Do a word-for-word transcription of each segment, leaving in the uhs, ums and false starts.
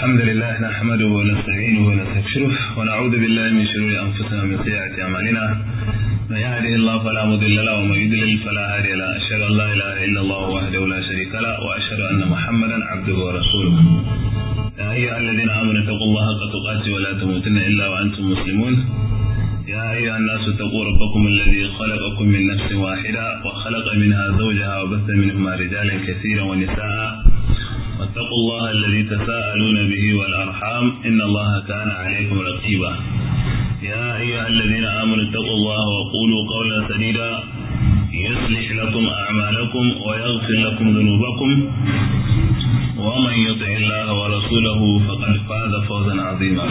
الحمد لله نحمده ونستعينه ونستغفره ونعوذ بالله من شرور أنفسنا ومن سيئات أعمالنا من يهده الله فلا مضل له ومن يضلل فلا هادي له أشهد أن لا إله إلا الله وحده لا شريك له وأشهد أن محمدا عبده ورسوله يا أيها الذين آمنوا اتقوا الله حق تقاته ولا تموتن إلا وأنتم مسلمون يا أيها الناس اتقوا ربكم الذي خلقكم من نفس واحدة وخلق منها زوجها وبث منهما رجالا كثيرا ونساء واتقوا الله الذي تساءلون به والأرحام إن الله كان عليكم رقيبا يا أيها الذين آمنوا اتقوا الله وقولوا قولا سديدا يصلح لكم أعمالكم ويغفر لكم ذنوبكم ومن يطع الله ورسوله فقد فاز فوزا عظيما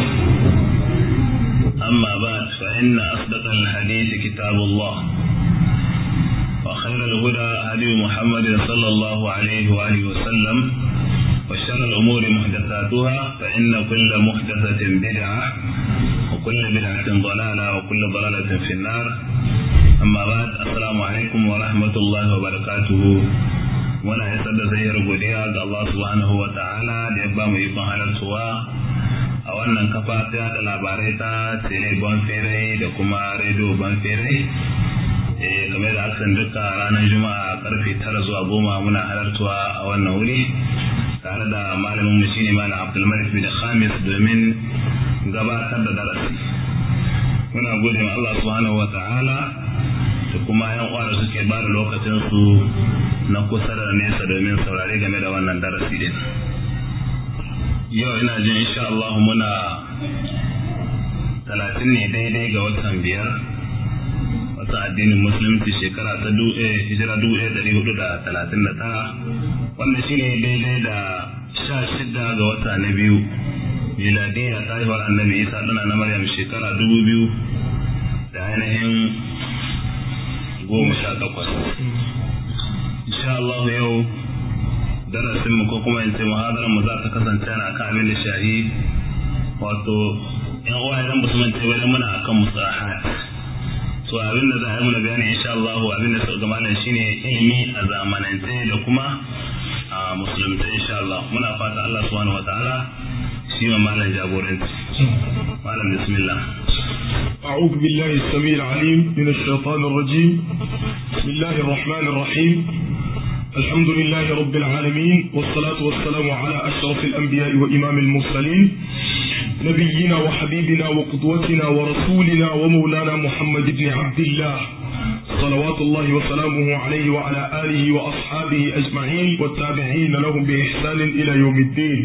أما بعد فإن أصدق الحديث كتاب الله وخير الهدى هدي محمد صلى الله عليه وآله وسلم وشر الأمور محدثاتها فإن كل محدثة بدعة وكل بدعة ضلالة وكل ضلالة في النار أما بعد السلام عليكم ورحمة الله وبركاته وانا يسد زير godiya ga Allah subhanahu wa ta'ala da ya ba mu ikon halartuwa a wannan kafa ta da labarai ta tele Banfere da kuma radio Banfere eh game da aksan duka ranar juma'a karfe tara zuwa goma muna halartuwa a wannan wuri tare da malamin mu shine malam Abdul Malik bin Khamis domin gabatar da darasi muna gode ma Allah subhanahu wa ta'ala da kuma yan uwa da suke ba da lokacin su na kusa da nesa domin saurare game da wannan darasi din yau ina jin insha Allah muna talatin ne daidai ga watan biyar wata addinin musulunci shekara ta hijira dubu ɗaya ɗari hudu da talatin da tara wannan shine daidai da sha shida ga wata na biyu miladiyya ta haihuwar annabi isa ɗana na maryam shekara dubu biyu da ainihin goma sha takwas insha Allah yau darasin mu ko kuma in ce muhadarar mu za ta kasance na kan abin da shahi wato yan uwa idan ba su mance ba muna akan musalahat to abin da za a yi muna bayani insha Allah abin da su ga malam shine ilimi a zamanance da kuma a musulunci insha Allah muna fata Allah subhanahu wataala shi ma malam jagoranci malam bismillah أعوذ بالله السميع العليم من الشيطان الرجيم بسم الله الرحمن الرحيم الحمد لله رب العالمين والصلاة والسلام على أشرف الأنبياء وإمام المرسلين نبينا وحبيبنا وقدوتنا ورسولنا ومولانا محمد بن عبد الله صلوات الله وسلامه عليه وعلى آله وأصحابه أجمعين والتابعين لهم بإحسان إلى يوم الدين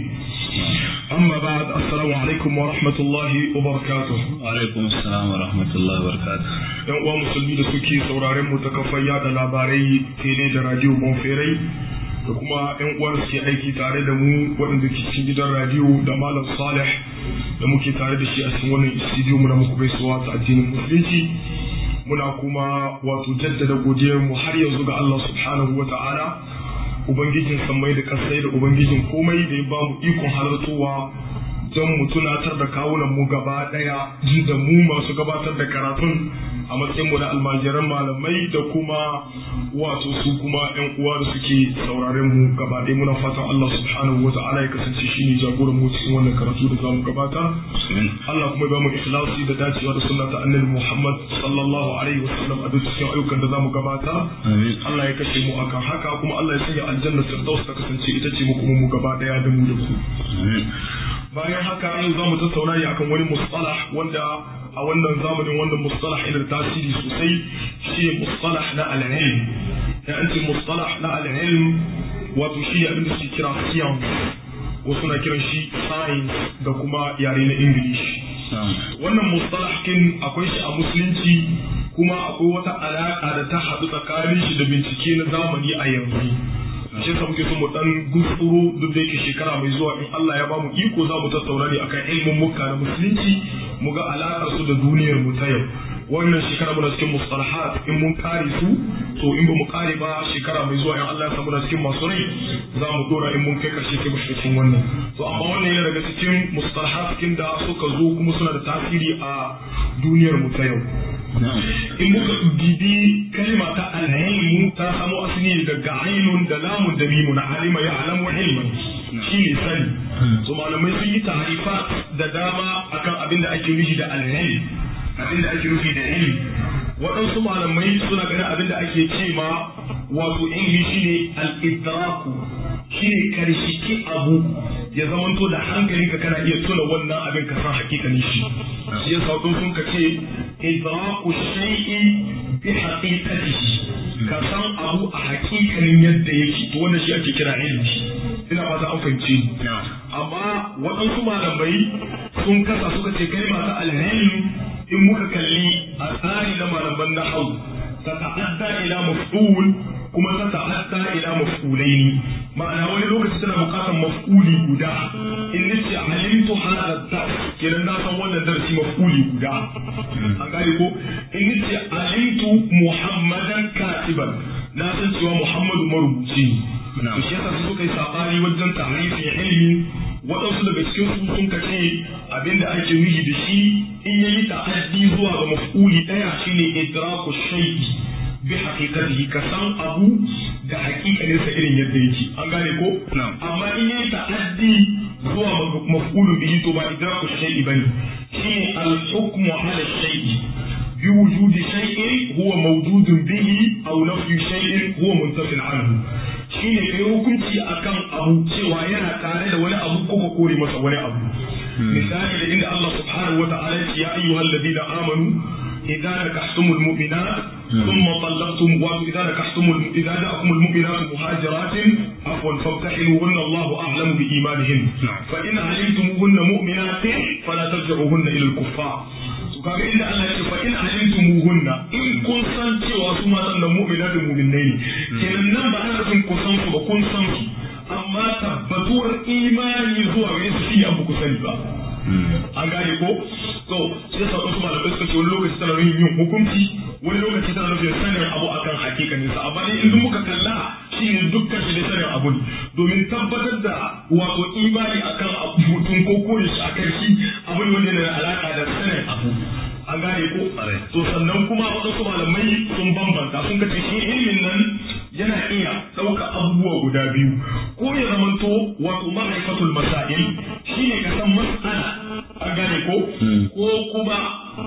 أما بعد السلام عليكم ورحمة الله وبركاته وعليكم السلام ورحمة الله وبركاته yan uwa musulmi da suke sauraren mu ta kafar yada labarai tele da radio Bonferai da kuma yan uwa da suke aiki tare da mu waɗanda ke cikin gidan radio da malam Salih da muke tare da shi a cikin wannan studio mu na muku gaisuwa ta addinin musulunci muna kuma wato jaddada godiyar mu har yanzu ga Allah subhanahu wa ta'ala ubangijin sammai da kasai da ubangijin komai da ya ba mu ikon halartowa don mu tunatar da kawunan mu gaba daya da mu masu gabatar da karatun a matsayin mu na almajiran malamai da kuma wato su kuma yan uwa da suke sauraren mu gaba daya muna fatan Allah subhanahu wa ta'ala ya kasance shine jagoran mu cikin wannan karatu da zamu gabata Allah kuma ya ba mu ikhlasi da dacewa da sunna ta annabi Muhammad sallallahu alaihi wasallam a duk cikin ayyukan da zamu gabata Allah ya kashe mu akan haka kuma Allah ya sanya aljanna firdaus ta kasance ita ce mu kuma mu gaba daya da mu da ku bayan haka yau za mu tattauna ne akan wani mustalah wanda a wannan zamanin wannan mustalah yana da tasiri sosai shi mustalah na al-ilm ya an ce mustalah na al-ilm wato shi ne abin da suke kira science wasu na kiran shi science da kuma yare na English wannan mustalah kin akwai shi a musulunci kuma akwai wata alaka da ta haɗu tsakanin shi da bincike na zamani a yanzu shi yasa muke so mu dan gutsuro duk da yake shekara mai zuwa in Allah ya bamu iko za mu tattauna ne akan ilmin mukka na musulunci mu ga alakar su da duniyar mu ta yau wannan shekara muna cikin mustalahat in mun kare su to in ba mu kare ba shekara mai zuwa in Allah ya samu da cikin masu rai za mu dora in mun kai karshe sai mu shiga cikin wannan to amma wannan yana daga cikin mustalahat kin da suka zo kuma suna da tasiri a duniyar mu ta yau in muka dibi kalma ta al-ilmu ta samo asali daga ainun da lamun da mimun alima ya alamu ilman shi ne sani so malamai sun yi ta'arifa da dama akan abin da ake nufi da alheri abin da ake nufi da ilmi waɗansu malamai suna ganin abin da ake ce ma wato ilmi shine al-idraku shine karshiki abu ya zamanto da hankalinka kana iya tuna wannan abin ka san hakikanin shi shi yasa waɗansu sun ka ce idraku shay'i bi haqiqatihi ka san abu a hakikanin yadda yake to wannan shi ake kira ilmi ina fata an fahimci amma waɗansu malamai sun kasa suka ce kalma ta alhilm in muka kalli a tsari na malaman nahwu ta ta'adda ila maf'ul kuma ta ta'adda ila maf'ulaini ma'ana wani lokaci tana bukatar maf'uli guda in nace alimtu hadha dars kenan na san wannan darasi maf'uli guda an gane ko in nace alimtu muhammadan katiban na san cewa muhammadu marubuci ne to shi yasa su suka yi sabani wajen ta'rifin ilmi waɗansu daga cikin su sun kace abinda ake nufi da shi in yayi ta'addi zuwa ga maf'uli daya shine idraku shay'i bi haqiqatihi ka san abu da haƙiƙanin sa irin yadda yake an gane ko amma in yayi ta'addi zuwa ga maf'ulu bihi to ba idraku shay'i bane shine al-hukmu 'ala shay'i bi wujudi shay'in huwa mawjudun bihi aw nafyu shay'in huwa muntafin 'anhu shine kai hukunci akan abu cewa yana tare da wani abu ko ka kore masa wani abu misali da inda Allah subhanahu wa ta'ala ya ce ya ayyuhal ladina amanu idza nakahtumul mu'minat thumma talaqtum wa idza nakahtumul idza ja'akumul mu'minatu muhajiratin afwan famtahinuhunna Allahu a'lamu bi imanihin fa in 'alimtumuhunna mu'minatin fala tarji'uhunna ila al-kuffar kaga inda Allah ya ce fa in 'alimtumuhunna in kun san cewa su ma sannan mu'minatu mu'minai ne kenan nan ba ana nufin kun san su ba kun san su amma tabbatuwar imani zuwa gare su shi abu ku sani ba an gane ko to sai sa wasu malamai suka ce wani lokaci tana nufin yin hukunci wani lokaci tana nufin sanin abu akan hakikanin sa amma dai in muka kalla shi ne dukkan shi da sanin abu ne domin tabbatar da wato imani akan mutum ko kore shi akan shi abu ne wanda yana da alaka da sanin abu an gane ko to sannan kuma wasu malamai sun bambanta sun kace shi ilimin nan yana iya ɗauka abubuwa guda biyu ko ya zamanto wato ma'rifatul masail shine ka san mas'ala an gane ko ko kuma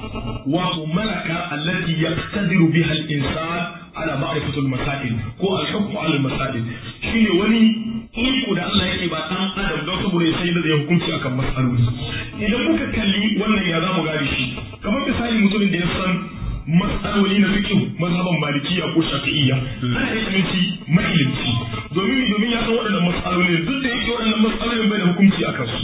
wato malaka allati yaqtadiru biha al-insan ala ma'rifatul masail ko al-hukm ala al-masail shine wani iko da Allah yake ba dan adam don saboda sai da zai hukunci akan mas'aloli idan muka kalli wannan ya zamu gane shi kamar misali mutumin da ya san matsaloli na fiqh mazhaban malikiya ko shafi'iyya ana iya sanin shi mahilimci domin domin ya san waɗannan matsaloli duk da yake waɗannan matsaloli bai da hukunci a kansu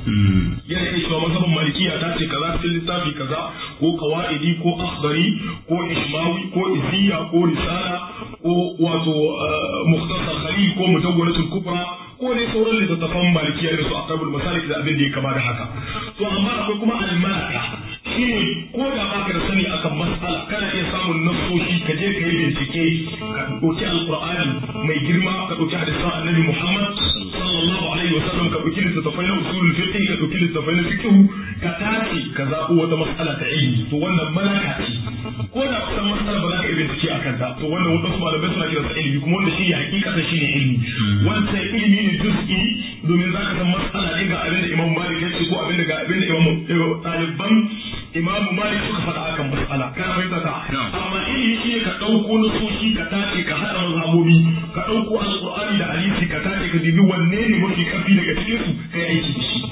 yana iya cewa mazhaban malikiya ta ce kaza cikin littafi kaza ko qawaidi ko akhdari ko ishmawi ko iziya ko risala ko wato mukhtasar khalil ko mutawwalatul kubra ko dai sauran littattafan malikiya da su aqrabul masalik da abin da ya kama da haka to amma akwai kuma al-malaka shine ko da baka da sani akan mas'ala kana iya samun nassoshi ka je ka yi bincike ka dauki alqur'ani mai girma ka dauki hadisan annabi Muhammad sallallahu alaihi wasallam ka dauki littattafai na usulul fiqh ka dauki littattafai na fiqh ka tace ka zabo wata mas'ala ta ilmi to wannan malaka ce ko da ka san mas'ala ba za ka yi bincike akan ta to wannan wasu malamai suna kiransa ilmi kuma wanda shi ne hakikatan shi ne ilmi wannan ilmi ne juz'i domin za ka san mas'ala ne ga abin da Imam Malik ya ce ko abin da ga abin da Imam ɗaliban Imam Malik suka faɗa akan mas'ala kana fahimta ta amma ilimi shi ne ka ɗauko nasoshi ka tace ka haɗa mazhabobi ka ɗauko alqur'ani da hadisi ka tace ka dibi wanne ne mafi ƙarfi daga cikin su kai aiki da shi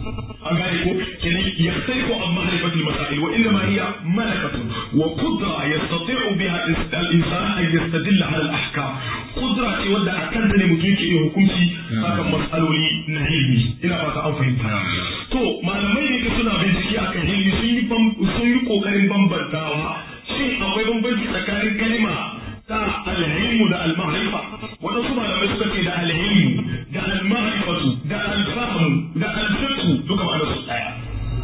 an gane ko kenan yahtalifu an ma'rifatil masail wa innama hiya malakatun wa qudra yastati'u biha al-insan an yastadilla ala al-ahkam qudra ce wanda akan ta ne mutum yake iya hukunci akan mas'aloli na ilmi ina fata an fahimta to malamai ne suna bincike akan ilmi sun yi sun yi kokarin bambantawa shin akwai bambanci tsakanin kalma ta al-ilmu da al-ma'rifa wadansu malamai suka ce da al-ilmu da al-ma'rifatu da al-fahmu da al-fiqh duka ma'anar su daya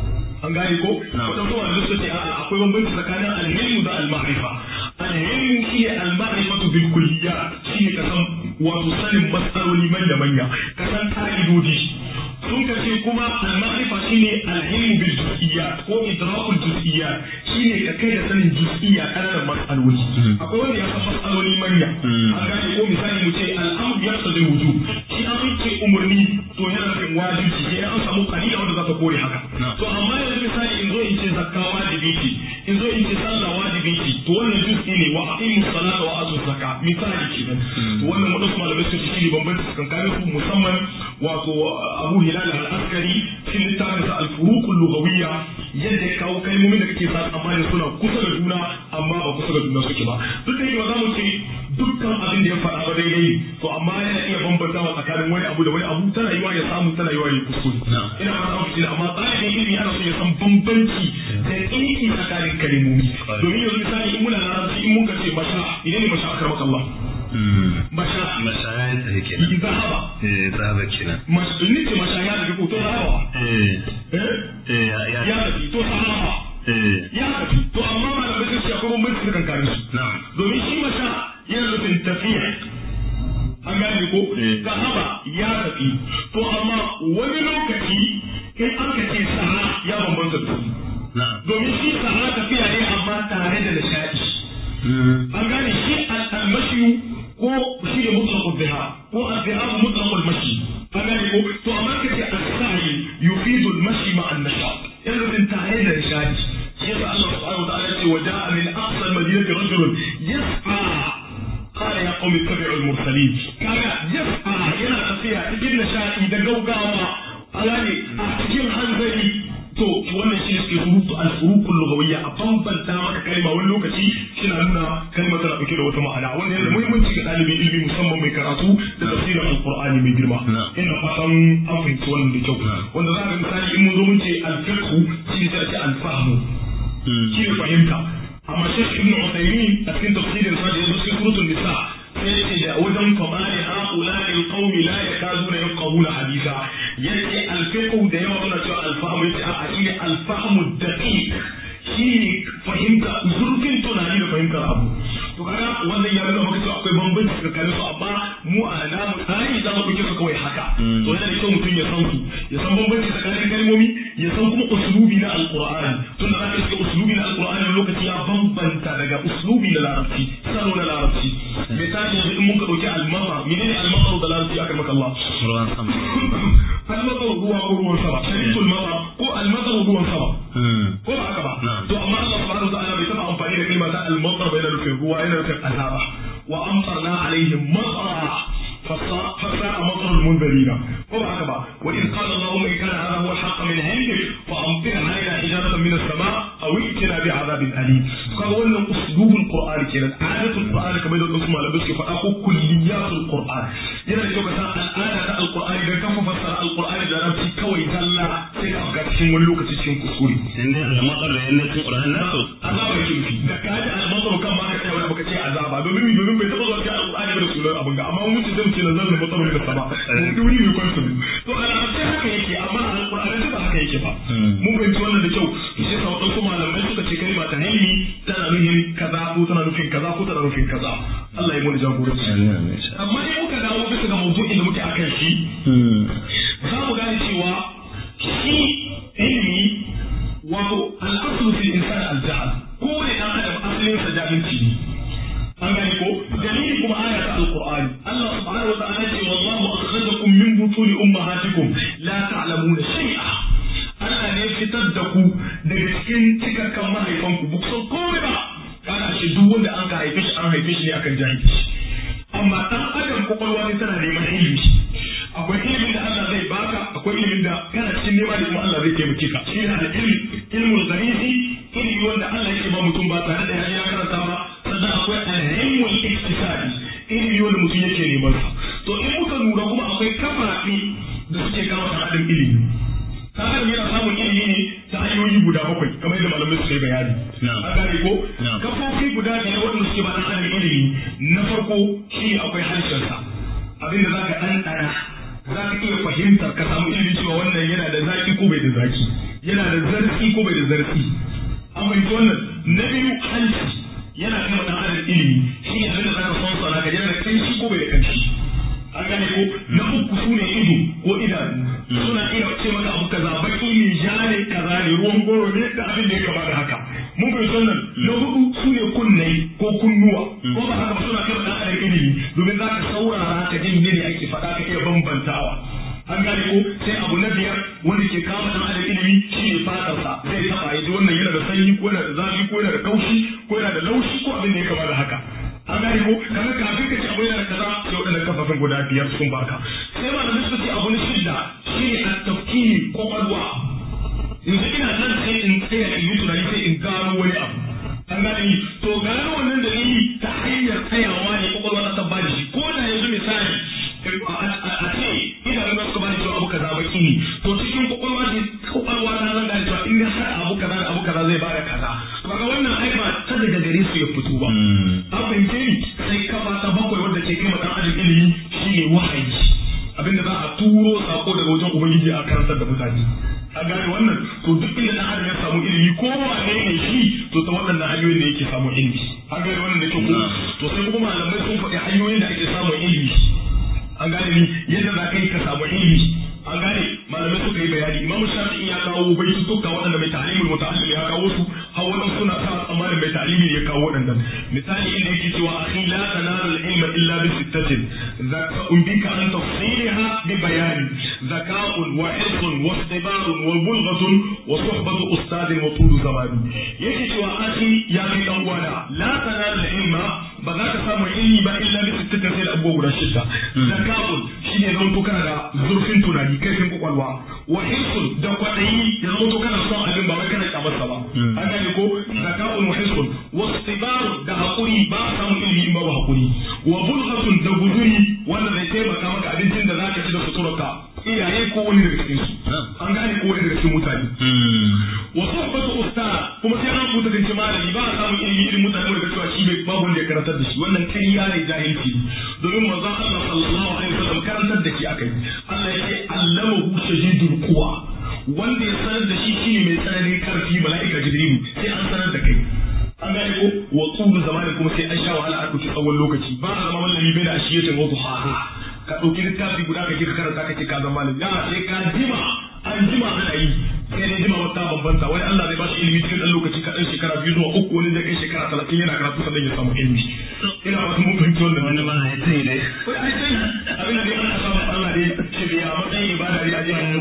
an gane ko wadansu malamai suka ce a'a akwai bambanci tsakanin al-ilmu da al-ma'rifa al-ilmu shi al-ma'rifatu bil kulliyat shi ne kasan wato sanin mas'aloli manya manya kasan ka'idodi sun ka ce kuma al-ma'rifa shine al-ilmu bil juz'iyat ko idrakul juz'iyat shine ka kai da sanin juz'iyya kananan mas'aloli akwai wanda ya san mas'aloli manya an gane ko misali mu ce al-amr yaqtadi al-wujub shi an ce umarni to yana nufin wajibi sai an samu kariya wanda za ta kore haka to amma yanzu misali in zo in ce zakka wajibi ce in zo in ce sallah wajibi ce to wannan juz'i ne wa aqimu salata wa atu zakka misali kenan to wannan mu dauka malamai su shi ne bambanci tsakanin su musamman wato Abu Hilal al-Askari cikin littafin sa al-Furuq al-Lughawiyya yadda kawo kalmomin da kake sa tsammanin suna kusa da juna amma ba kusa da juna suke ba duk da yake ba za mu ce dukkan abin da ya faɗa ba daidai to amma yana iya bambantawa tsakanin wani abu da wani abu tana yiwa ya samu tana yiwa ya kuskure ina fata ku shi amma tsarin ilimi ana so ya san bambanci da ilimi tsakanin kalmomi domin yanzu misali in muna larabci in muka ce masha idan ne masha akramaka Allah masha masha ya tafi kenan zahaba eh zahaba kenan masha ni ce masha ya tafi ko to zahaba eh eh ya ya ya tafi to sahaba eh ya tafi to amma malamai sun ce akwai bambanci tsakanin su na'am domin shi masha yana nufin tafiya an gane ko sahaba ya tafi to amma wani lokaci in aka ce saha ya bambanta da su domin shi saha tafiya ne amma tare da nishadi an gane shi al-mashi ko shi ne mutlaqul biha ko al-biha mutlaqul mashi an gane ko to amma kace as-sa'i yufidu al-mashi ma'a an-nashad yana nufin tare da nishadi shi yasa Allah subhanahu wa ta'ala ya ce wa ja'a min aqsa al-madinati rajulun yas'a قال يا قوم اتبعوا المرسلين كان يسعى yana tafiya cikin nishadi da gaugawa alani a cikin hanzari to wannan shi suke surutu al-furuqul lughawiyya a bambanta maka kalma wani lokaci kina nuna kalmar tana dauke da wata ma'ana wanda yana da muhimmanci ga dalibin ilimi musamman mai karatu da tafsirin al-Qur'ani mai girma ina fatan an fahimci wannan da kyau wanda za ka misali in mun zo mun ce al-fiqh shi ne sai al-fahmu shi ne fahimta amma Sheikh Ibn Uthaymeen a cikin tafsirin sa da yazo cikin suratul nisa sai yace da wajen qabali haula'i alqawm la yakaduna yafqahuna haditha yace al-fiqh da yawa suna cewa al-fahm yace a shi al-fahm ad-daqiq shi fahimta zurfin tunani da fahimtar abu to kaga wannan ya nuna maka cewa akwai bambanci tsakanin su amma mu a namu tsari za mu ɗauke su kawai haka to yana da kyau mutum ya san su ya san bambanci tsakanin kalmomi ya san kuma uslubi na alqur'ani tun da zaka shiga uslubi na alqur'ani lokaci ya bambanta daga uslubi na larabci salo na larabci misali yanzu in muka ɗauki al-mazhar menene al-mazhar da larabci aka maka Allah ruwan sama al-mazhar ruwa ko ruwan sama shari'ul mazhar ko al-mazhar ruwan sama ko ba haka ba to amma Allah subhanahu wa ta'ala bai taba amfani da kalma ta al-mazhar bai da nufin ruwa yana nufin azaba wa amtarna alaihim mazhara فساء مطر المنذرين وبعد بقى وإذ قال اللهم إن كان هذا هو الحق من عندك فأمطر علينا حجارة من السماء أو ائتنا بعذاب أليم قال ولا أسلوب القرآن كده عادة القرآن كما يقول اسمه على بسك فأقول كليات القرآن yana da kyau ka san al'ada ta alqur'ani da kafa fassara alqur'ani da rabbi kawai zalla sai ka ga cikin wani lokaci cikin kuskure sai dai al-matar da yana cikin qur'ani na so azaba yake nufi da ka ji al-matar kan ma ka tsaya baka ce azaba domin domin bai taba zuwa cikin alqur'ani ba da sunan abin ga amma mun ce zan ce nazar da matar da sama mun duri ne kwanto to al'ada haka yake amma alqur'ani ba haka yake ba mun fahimci wannan da kyau sai sa wadansu malamai suka ce kalma ta ilmi tana nufin kaza ko tana nufin kaza ko tana nufin kaza Allah ya mu jagoranci amma in muka dawo bisa ga mawdu'in da muke akan shi za mu gane cewa shi ilmi wato al-aslu fil insan al-jahl ko ne dan adam asalin sa jahilci ne an gane ko dalili kuma aya ta al-Qur'ani Allah subhanahu wa ta'ala ce wallahu akhrajakum min butuni ummahatikum la ta'lamuna shay'a Allah ne fitar da ku daga cikin cikakken mahaifanku ba ku san komai ba kana shi duk wanda an ka haife shi an haife shi ne akan jahilci amma dan adam kwakwalwa ne tana neman ilimi akwai ilimin da Allah zai baka akwai ilimin da kana cikin nema da kuma Allah zai taimake ka shi yana da ilimi ilmul gharisi ilimi wanda Allah yake ba mutum ba tare da ya ya karanta ba sannan akwai al-ilmul iktisadi ilimi wanda mutum yake neman sa to in muka lura kuma akwai kafafi da suke kawo hadin ilimi kan yana samun ilimi ne ta hanyoyi guda bakwai kamar yadda malamai suka yi bayani an gane ko kafofi guda biyar waɗanda suke ba dan adam ilimi na farko shi akwai harshensa abinda za ka ɗanɗana za ka iya fahimtar ka samu ilimi cewa wannan yana da zaki ko bai da zaki yana da zarfi ko bai da zarfi an fahimci wannan na biyu hanci yana kai wa ɗan adam ilimi shi ne abinda za ka son sana ka yana da kanshi ko bai da kanshi an gane ko na uku su ne ido ko idanu suna iya ce maka abu kaza baki ne ja ne kaza ne ruwan goro ne da abin da ya kama da haka mun bai sannan na hudu su ne kunne ko kunnuwa ko ba haka ba suna kai dan adam ilimi domin za ka saurara ka ji ne ake faɗa ka iya bambantawa an gane ko sai abu na biyar wanda ke kama dan adam ilimi shine fatarsa zai taba yaji wannan yana da sanyi ko yana da zafi ko yana da kaushi ko yana da laushi ko abin da ya kama da haka an gane ko kamar kafin ka ci abu yana da kaza sai waɗannan kafafen guda biyar sun baka sai ma da suka ce abu na shida shine at-tafkiri kwakwalwa yanzu ina nan sai in tsaya in yi tunani sai in gano wani abu an gane to gano wannan dalili ta hanyar tsayawa ne kwakwalwa ta tabbata shi ko da yanzu misali a ce idanun da suka bani cewa abu kaza baki ne to cikin kwakwalwa ne kwakwalwa ta zan gane cewa in ya haɗa abu kaza da abu kaza zai bada kaza to kaga wannan ai ba ta daga gare su ya fito ba an fahimce ni sai kafa ta bakwai wanda ke kai dan adam ilimi shine wahayi abinda za a turo sako daga wajen ubangiji a karantar da mutane a gane wannan to duk inda dan adam ya samu ilimi ko wane ne shi to ta waɗannan hanyoyin da yake samun ilimi an gane wannan da kyau to sai kuma malamai sun faɗi hanyoyin da ake samun ilimi an gane ni yadda za ka yi ka samu ilimi an gane malamai suka yi bayani imamu shafi'i ya kawo baitutuka waɗanda mai ta'limul muta'allim ya kawo su har waɗansu suna sa tsammanin mai ta'limi ya kawo waɗannan misali inda yake cewa akhi la tanalu al-ilma illa bi sittatin zaka umbika an tafsirha bi bayani zaka'un wa hirsun wa istibarun wa bulghatun wa suhbatu ustadin wa tulu zamani yake cewa akhi ya kai dan uwana la tanalu al-ilma ba za ka samu ilimi ba illa bi sittatin sai da abubuwa guda shida zaka'un shine zan to kana da zurfin tunani kaifin kwakwalwa wa hirsun da kwaɗayi ya zama to kana son abin ba wai kana kyamarsa ba an gane ko zaka'un wa hirsun wa istibarun da hakuri ba a samun ilimi ba ba hakuri wa bulghatun da guzuri wanda zai taimaka maka abincin da zaka ci da suturarka iyaye ko wani daga cikin su an gane ko wani daga cikin mutane wa sohbatu ustad kuma sai an rubuta kan malami ba a samun ilimi irin mutane da cewa shi bai babu wanda ya karantar da shi wannan kariya ne jahilci domin manzon Allah sallallahu alaihi wasallam karantar da shi akai Allah ya ce allamahu shadidul quwa wanda ya sanar da shi shine mai tsananin karfi mala'ika jibril sai an sanar da kai an gane ko wa tulu zamanin kuma sai an sha wahala a ɗauki tsawon lokaci ba a zama malami bai da ashiyatin wa duhaha ka ɗauki littafi guda ka kika karanta ka ce ka zama malami ya sai ka jima an jima ana yi sai dai jima wata bambanta wani Allah zai ba shi ilimi cikin ɗan lokaci kaɗan shekara biyu zuwa uku wani zai kai shekara talatin yana karatu sannan ya samu ilimi ina ba mun fahimci wannan wani ma ya tsaye dai wai ai sai abin da dai ana samu Allah dai ce biya matsayin ibada dai a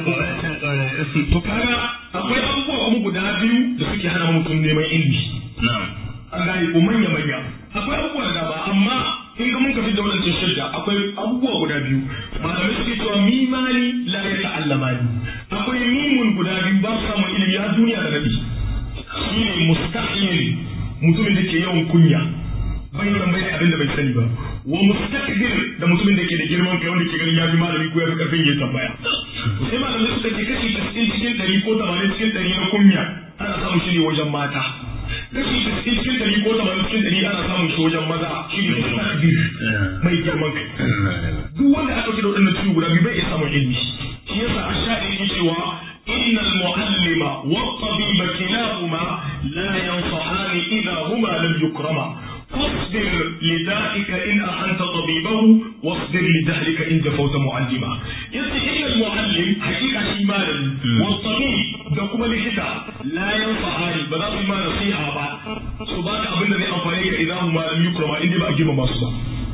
je to kaga akwai abubuwa kuma guda biyu da suke hana mutum neman ilimi na'am an gane ko manya manya akwai abubuwa da ba amma in ga mun kafi da wannan shidda akwai abubuwa guda biyu malamai suke cewa mimani la ya ta'allamani akwai mimun guda biyu ba su samun ilimi a duniya da nabi shine mustahil mutumin da ke yawan kunya bai yawan bai abin da bai sani ba wa mustakbir da mutumin da ke da girman kai wanda ke ganin ya fi malami ko ya fi karfin ya tambaya sai malamai suka ce kashi casa'in cikin ɗari ko tamanin cikin ɗari na kunya ana samun shi ne wajen mata kashi casa'in cikin ɗari ko tamanin cikin ɗari ana samun shi wajen maza shi ne mustakbir mai girman kai duk wanda aka ce da waɗannan ciwo guda biyu bai iya samun ilimi shi yasa a sha ɗaya cewa إن المعلم والطبيب كلاهما لا ينصحان إذا هما لم يكرما فاصبر لدائك إن أحنت طبيبه واصبر لجهلك إن جفوت معلما يستحيل المعلم حقيقة شمالا والطبيب دكما لكتا لا ينصحان بذات ما نصيحة بعد سباك أبن ذي أنفانيك إذا هما لم يكرما إني بأجيب مصبا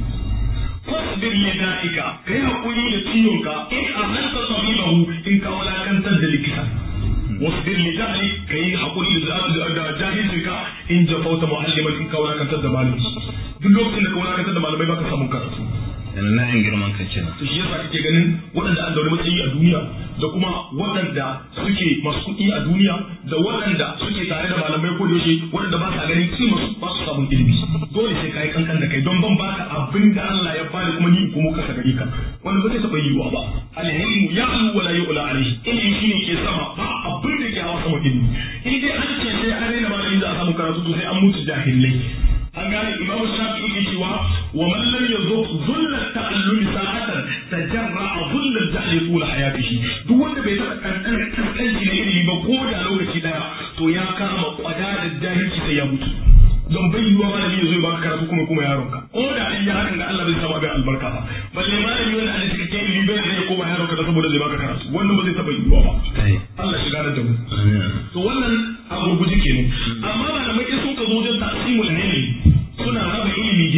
fasbir li da'ika kai hakuri da ciwonka in ahanta tabibahu in ka walakantar da likita wasbir li da'ik kai hakuri da jahilcinka in jafauta mu'alliman in ka walakantar da malami duk lokacin da ka walakantar da malamai baka samu karatu yana na yin girman kai kenan to shi yasa kake ganin waɗanda an daure matsayi a duniya da kuma waɗanda suke masu kuɗi a duniya da waɗanda suke tare da malamai ko da yaushe waɗanda ba sa ganin kima su ba su samun ilimi dole sai kai kankan da kai don ban baka abin da Allah ya bani kuma ni in komo kasa gare ka wanda ba zai taɓa yiwuwa ba alhilmu ya'lu wa la yu'la alayhi ilimi shine ke sama ba abin da ke hawa sama ilimi in dai an ce sai an raina malamin da a samu karatu to sai an mutu jahilai an gane imamu shafi'i ke cewa wa man lam yazuq dhulla ta'allumi sa'atan tajarra'a dhulla al-jahli tula hayatihi duk wanda bai taɓa kankan kaskanci na ilimi ba ko da lokaci daya to ya kama kwada da jahilci sai ya mutu don bai yiwa malami ya zo ya baka karatu kuma kuma yaronka ko da an yi hakan da Allah bai samu abin albarka ba balle malami wanda Allah suka kai ilimi bai zai koma yaronka da saboda zai baka karatu wannan ba zai taɓa yiwa ba Allah shiga da mu to wannan a gurguje kenan amma malamai in sun ka zo wajen ta'simul ilmi suna raba ilimi gida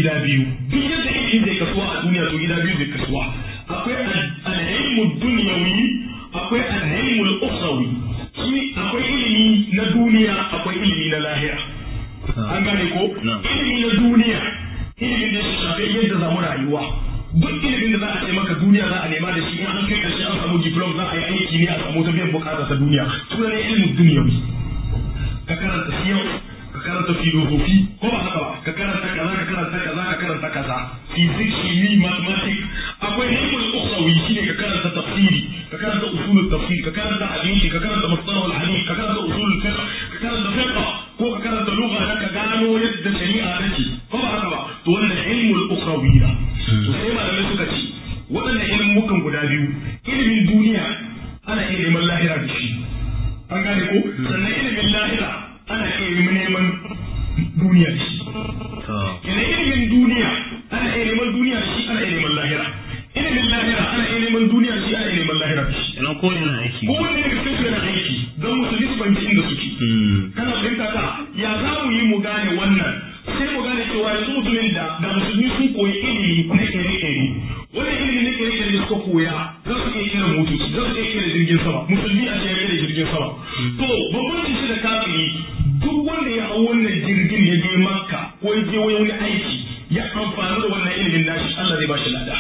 gida biyu duk yadda ilimi zai kasuwa a duniya to gida biyu zai kasuwa akwai al-ilmu dunyawi akwai al-ilmu al-ukhrawi shi akwai ilimi na duniya akwai ilimi na lahira an gane ko ilimi na duniya ilimin da ya shafi yadda zamu rayuwa duk ilimin da za a ce maka duniya za a nema da shi in an kai karshe an samu diplom za a yi aiki ne a samu ta biyan bukata ta duniya suna ne ilimin duniyawi ka karanta science ka karanta filosofi ko ba haka ba ka karanta kaza ka karanta kaza ka karanta kaza physics chemistry mathematics akwai ilmul ukhrawi shine ka karanta tafsiri ka karanta usulul tafsir ka karanta hadisi ka karanta mustalahul hadith ka karanta usulul fiqh ka karanta fiqh ko ka karanta lugha da ka gano yadda shari'a take ko ba haka ba to wannan ilmul ukhrawi da to sai malamai suka ce waɗannan ilmukan guda biyu ilimin duniya ana iya neman lahira da shi an gane ko sannan ilimin lahira ana iya neman duniya da shi kenan ilimin duniya ana iya neman duniya da shi ana iya neman lahira ilimin lahira ana iya neman duniya da shi ana iya neman lahira da shi kenan ko yana aiki ko wanda daga cikin su yana aiki don musulmi su fahimci inda suke kana fahimta ta ya za mu yi mu gane wannan sai mu gane cewa yanzu mutumin da da musulmi sun koyi ilimi na kere-kere wannan ilimi na kere-kere da suka koya za su iya kera motoci za su iya kera jirgin sama musulmi a ce ya kera jirgin sama to bambanci shi da kafiri duk wanda ya hau wannan jirgin ya je makka ko ya je wani aiki ya amfani da wannan ilimin nashi Allah zai ba shi lada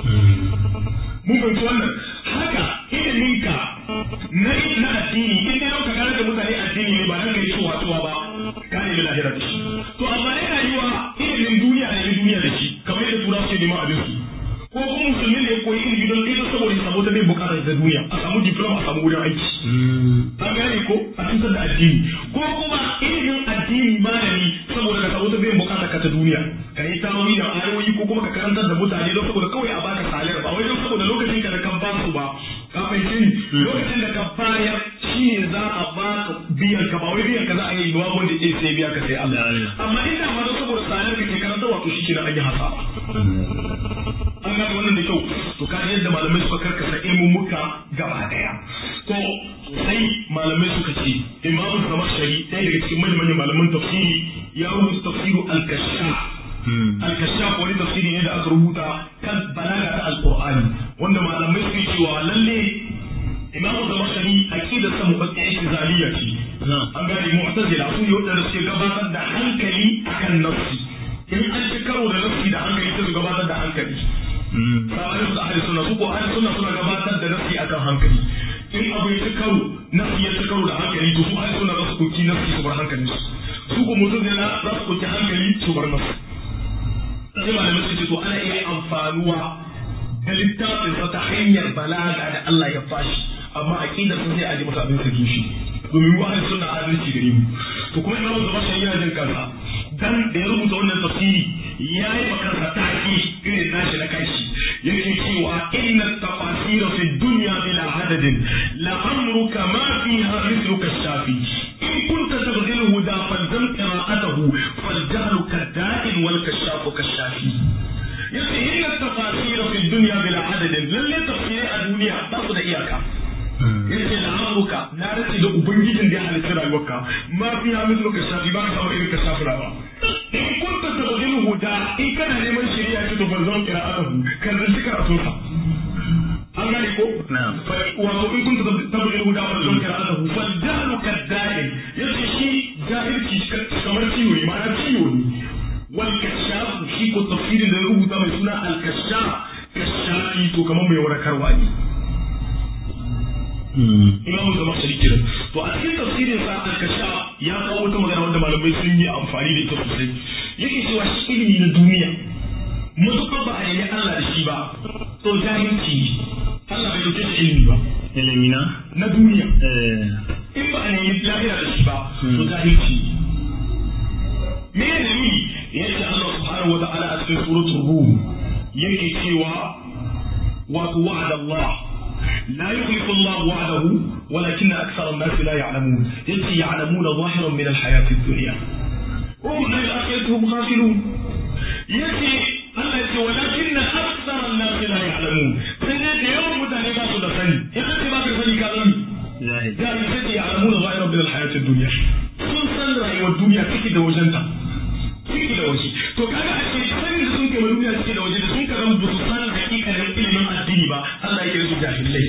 mun fahimci wannan haka iliminka na na addini in dai ka gane da mutane addini ne ba dan kai cewa cewa ba ka ne lahira da shi to amma yana yiwa ilimin duniya ne duniya da shi kamar yadda turawa suke neman abin su ko kuma musulmi ne koyi ilimi don ɗaya saboda ya samu ta bai bukatar da duniya a samu diploma a samu wurin aiki an gane ko a cutar da addini ko kuma ilimin addini malami saboda ka samu ta bai bukatar ka ta duniya ka yi tawoyi da ayoyi ko kuma ka karantar da mutane don saboda kawai a baka salar ba wai don saboda lokacin ka da kan ba su ba ka fahimci ni lokacin da ka bayar shi ne za a baka biyan ka ba wai biyan ka za a yi ba wanda ya sai biya ka sai Allah amma inda ma don saboda salar ka ke karanta wato shi ke na an yi hasara an gane wannan da kyau to kaji yadda malamai suka karkasa ilmummuka gaba daya to sai malamai suka ce imamu Zamakhshari ɗaya daga cikin manyan malaman tafsiri ya rubuta tafsiru al-kashaf al-kashaf wani tafsiri ne da aka rubuta kan balaga ta al-qur'ani wanda malamai suke cewa lalle imamu Zamakhshari aqidar sa mu'taziliyya ce an gane mu'tazila su ne wadanda suke gabatar da hankali akan nafsi in an ci karo da nafsi da hankali sai su gabatar da hankali sabanin su ahli sunna su ko ahli sunna suna gabatar da nafsi akan hankali in abu ya ci karo nafsi ya ci karo da hankali to su ahli sunna za su koki nafsi su bar hankali su su ko mu'tazila za su koki hankali su bar nafsi sai malamai suka ce to ana iya amfanuwa da littafin sa ta hanyar balaga da Allah ya fashi amma aqidar sun sai a ji masa abin sake shi domin wa ahli sunna adalci gare mu to kuma imamu Zamakhshari yana jin kansa dan da ya rubuta wannan tafsiri ya yi makarsa taki irin nashi na kanshi yake cewa inna tafasira fi dunya bila adadin la amruka ma fiha mithluka shafi in kunta tabghil huda falzam qira'atahu faljahlu kada'in wal kashafu kashafi yace inna tafasira fi dunya bila adadin lalle tafsiri a duniya ba su da iyaka yace la amruka na race da ubangijin da ya halitta rayuwarka ma fiha mithluka shafi ba ka samu irin kashafu ba in kunta tabghil huda in kana neman shari'a ce to farzan qira'atuhu kan zan karatu sa an gane ko wato in kunta tabghil huda farzan qira'atuhu fal jahlu kada'in yace shi jahilci kamar ciwo ne ma'ana ciwo ne wal kashaf shi ko tafsirin da rubuta mai suna al kashaf kashafi to kamar mai warakarwa ne imamu Zamakhshari kenan to a cikin tafsirin sa al-kashaf ya kawo wata magana wanda malamai sun yi amfani da ita sosai yake cewa shi ilimi na duniya mutukar ba a yi Allah da shi ba to jahilci Allah bai dauke shi ilimi ba ilimi na na duniya in ba a yi lahira da shi ba to jahilci me ne dalili yace Allah subhanahu wa ta'ala a cikin suratul rum yake cewa wato wa'ada Allah لا يخلف الله وعده ولكن أكثر الناس لا يعلمون يجي يعلمون ظاهرا من الحياة الدنيا وهم عن الآخرة هم غافلون يجي الله يجي ولكن أكثر الناس لا يعلمون سنة يوم متعلقات لسني يخلي ما بسني كلام قال يجي يعلمون ظاهرا من الحياة الدنيا sun san rayuwar duniya ciki da wajenta ciki da waje to kaga a ce sanin jahilai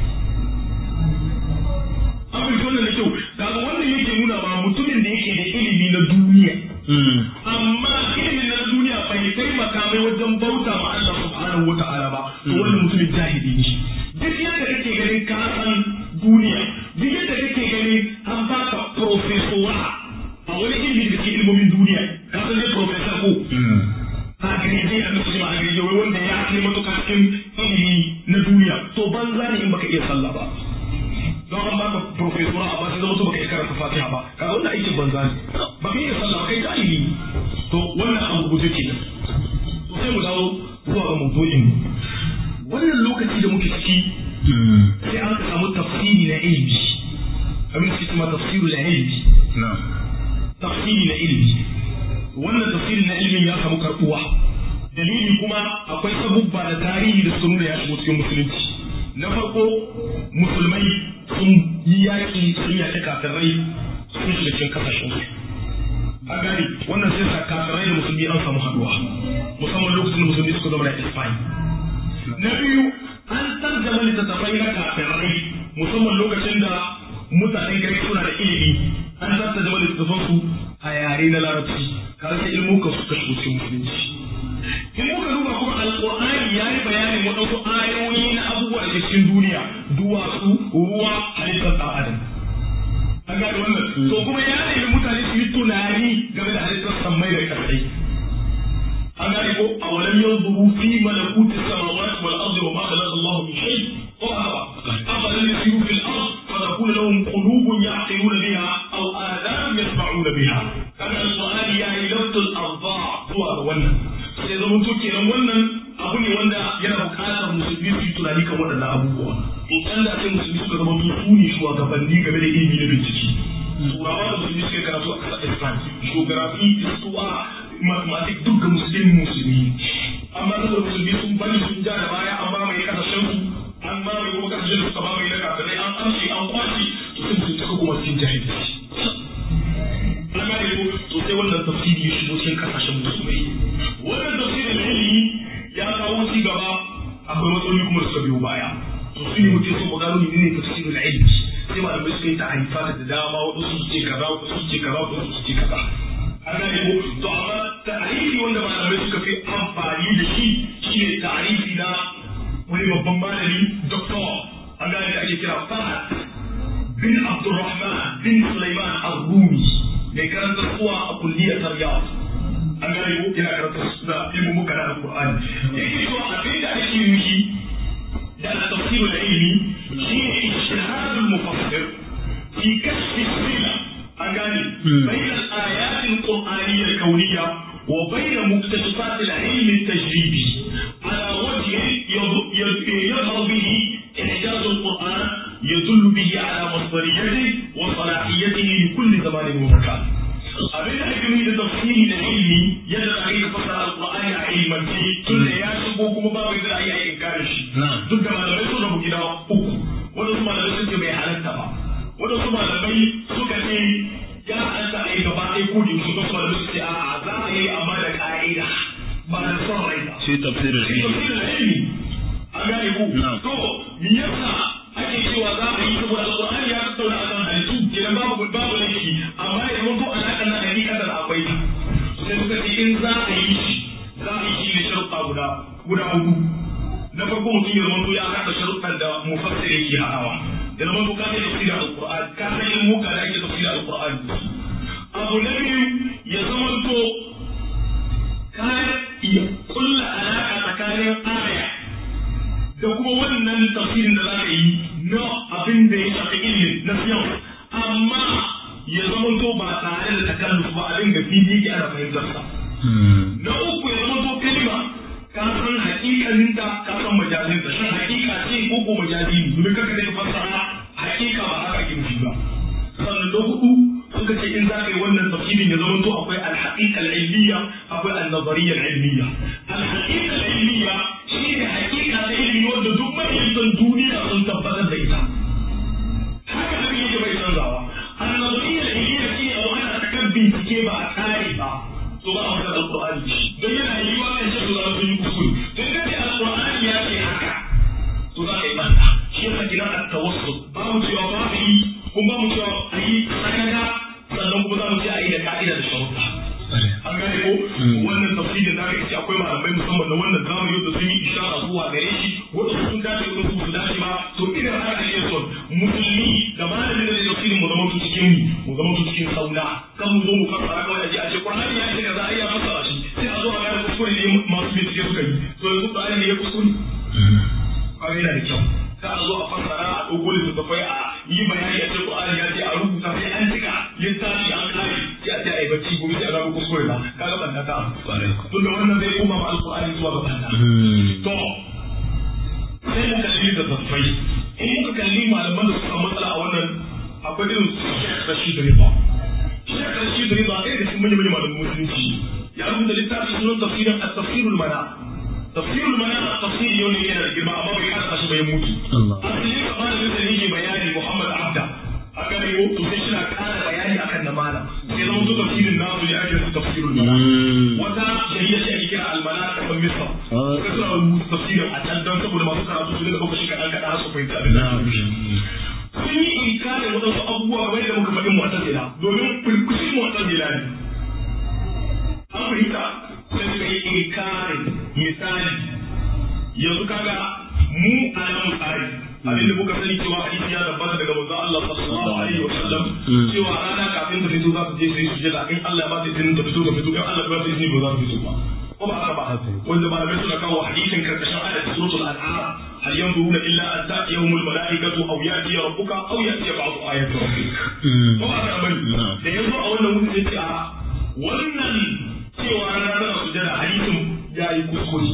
abin tona da kyau kaga wannan yake nuna ma mutumin da yake da ilimi na duniya amma ilimin na duniya bai taimaka mai wajen bauta ma Allah subhanahu wata'ala ba to wannan mutumin jahili ne duk yadda kake ganin ka san duniya duk yadda kake ganin an baka profesora a wani ilimi da ke ilimomin duniya ka san dai professor ko a gare dai a musu ma a gare wai wanda ya kai matuƙa cikin ilimi na duniya to banza ne in baka iya sallah ba don an baka profesora a basu zama to baka iya karanta fatiha ba kaga wannan aikin banza ne baka iya sallah baka yi jahili to wannan abu guje kenan to sai mu dawo zuwa ga mawdu'in mu wannan lokaci da muke ciki sai an samu tafsiri na ilimi abin da suke ma tafsiru na ilimi tafsiri na ilimi wannan tafsiri na ilimin ya samu karbuwa dalili kuma akwai sabubba da tarihi da suka nuna ya shigo cikin musulunci na farko musulmai sun yi yaƙi sun yaƙi kafirai sun shiga cikin kasashen su a gani wannan sai sa kafirai da musulmi an samu haɗuwa musamman lokacin da musulmi suka zama na Spain na biyu an tarjama littattafai na kafirai musamman lokacin da mutanen gari suna da ilimi an tarjama littattafan su a yare na larabci kar sai ilmuka suka shigo cikin musulunci in muka duba kuma alqur'ani yayi bayanin wadansu ayoyi na abubuwa da cikin duniya duwatsu ruwa halittar ɗan adam an gane wannan to kuma ya nemi mutane su yi tunani game da halittar sammai da kasai an gane ko a walam yanzuru fi malakuti samawati wal ardi wa ma khalaqa Allahu min shay ko haba afalam yasiru fil ard fa takunu lahum qulubun ya'qiluna biha aw adhan yasma'una biha kana alqur'ani ya yi lafzul arda zuwa ga wannan sai zama to kenan wannan abu ne wanda yana buƙatar musulmi su yi tunani kan waɗannan abubuwa in kan da sai musulmi suka zama to su ne shugabanni game da ilimi na bincike turawa da musulmi suka karatu a ƙasar islam geography histoire mathematics duk ga musulmi musulmi amma saboda musulmi sun bari sun ja da baya an mamaye kasashen su an mamaye kuma kasashen da suka mamaye na kafirai an amshe an kwace to sai musulmi suka kuma cikin jahilci an gane ko to sai wannan tafsiri ya shigo cikin kasashen musulmai wannan tafsirin ilimi ya kawo ci gaba akwai matsaloli kuma da suka biyo baya to su ne mutum sun gano ne ne tafsirin ilimi sai malamai suka yi ta'arifa da dama waɗansu su ce kaza waɗansu su ce kaza waɗansu su ce kaza an gane ko to amma ta'arifi wanda malamai suka fi amfani da shi shine ta'arifi na wani babban malami doctor an gane da ake kira Fahad bin Abdurrahman bin Sulaiman al-Rumi mai karanta suwa a kulliyar Riyadh an gane ko yana karanta da ilmu muka da Al-Qur'ani yake so abin da ake yi da tafsir al-ilmi shine ijtihad al-mufassir fi kashf as-sila an gane bayan al-ayat al-qur'aniyya al-kawniyya wa bayan muktasifat al-ilm al-tajribi ala wajh yadhhar bihi إعجاز القرآن يدل به على مصدريته وصلاحيته لكل زمان ومكان. abin da ake nuni da tafsiri da ilimi yadda za a yi fasara alƙur'ani a ilmance tun da ya shigo kuma babu yadda a yi a inkari shi duk da malamai sun rabu gida uku wadansu malamai sun ce bai halatta ba wadansu malamai suka ce ya halatta a yi gaba ɗaya ko da yaushe wasu malamai su ce a'a za a yi amma da ƙa'ida ba da son rai ba shi tafsirin ilimi an gane ku to me yasa ake cewa za a yi saboda alƙur'ani ya tattauna akan halittu kenan babu babu laifi amma ya zama to alaƙar na hakikatar akwai ta sai suka ce in za a yi shi za a yi shi ne sharuɗa guda guda hudu na farko mutum ya zama to ya haɗa sharuɗan da mufassir yake haɗawa da zama to ka sai tafsirin alƙur'ani ka san ilmuka da ake tafsirin alƙur'ani abu na biyu ya zama to ka iya kulla alaƙa tsakanin aya da kuma wannan tafsirin da za ka yi na abin da ya shafi ilimin na siyan amma ya zama to ba tare da takalluf ba abin da fili ke ana fahimtar sa na uku ya zama to kalma ka san hakikanin ta ka san majazin ta shan hakika ce ko ko majazi ne domin kaka da fassara hakika ba haka ake nufi ba sannan na hudu suka ce in za ka yi wannan tafsirin ya zama to akwai al-haqiqa al-ilmiya akwai al-nazariyya al-ilmiya al-haqiqa al-ilmiya shine hakika ta ilimi wanda duk mahimman duniya sun tabbatar da ita haka abin yake bai canzawa annabiyya da ilmiya shine a wani ta kan bincike ba a tsare ba to ba a wata alqur'ani don yana yi wa kan shi da sun yi kusuri don kace alqur'ani ya ce haka to za ka yi banda shi da wannan zamani yadda sun yi ishara zuwa gare shi wanda sun dace da su su dace ba to idan har ake son musulmi da malamin da zai tafsirin mu zama cikin mu zama cikin sauna kan mu zo mu fassara kawai aje a ce Qur'ani ya ce kaza ai ya fassara shi sai a zo a ga kuskure ne masu bincike suka yi to yanzu Qur'ani ne ya kuskure kawai yana da kyau ka a zo a fassara a ɗauko littattafai a yi bayani a ce Qur'ani ya ce a rubuta sai an cika littafi an kare sai a ce a yi bacci gobe sai a gano kuskure ba kaga banda ta tunda wannan zai koma ma alƙur'ani zuwa ga banda to sai mu kalli littattafai in muka kalli malaman da suka matsala a wannan akwai irin Sheikh Rashid Rida Sheikh Rashid Rida ɗaya da cikin manyan malaman musulunci ya rubuta littafi sunan tafsirin at-tafsirul mana tafsirul mana tafsir yau ne yana da girma amma bai kasa shi bai mutu asali kamar da yake yake bayani Muhammad Abda aka ne to sai shi na kara bayani akan na malam sai zama to tafsirin nasu ya ake tafsirul mana wata shari'a ce ake kira al-mana ta Misr sai suna rubuta tafsirin a can don saboda masu karatu su da ɗauka shi kaɗan kaɗan su fahimta abin da sun yi inkarin waɗansu abubuwa kamar yadda muka faɗi mu'tazila domin kulkushin mu'tazila ne an fahimta sai suka yi inkarin misali yanzu kaga mu a nan tsari abinda muka sani cewa hadisi ya tabbata daga manzon Allah sallallahu alaihi wa sallam cewa rana kafin ta fito za ta je sai sujada in Allah ya ba ta izinin ta fito ta fito in Allah ya ba ta izini ba za ta fito ba ko ba haka ba wanda malamai suna kawo hadisin karkashin ayat suratul an'am hal yanzuruna illa an ta'tiyahumul malaikatu aw ya'ti rabbuka aw ya'ti ba'du ayati rabbik ko ba haka ba da yanzu a wannan wurin sai a wannan cewa rana tana sujada hadisin ya yi kuskure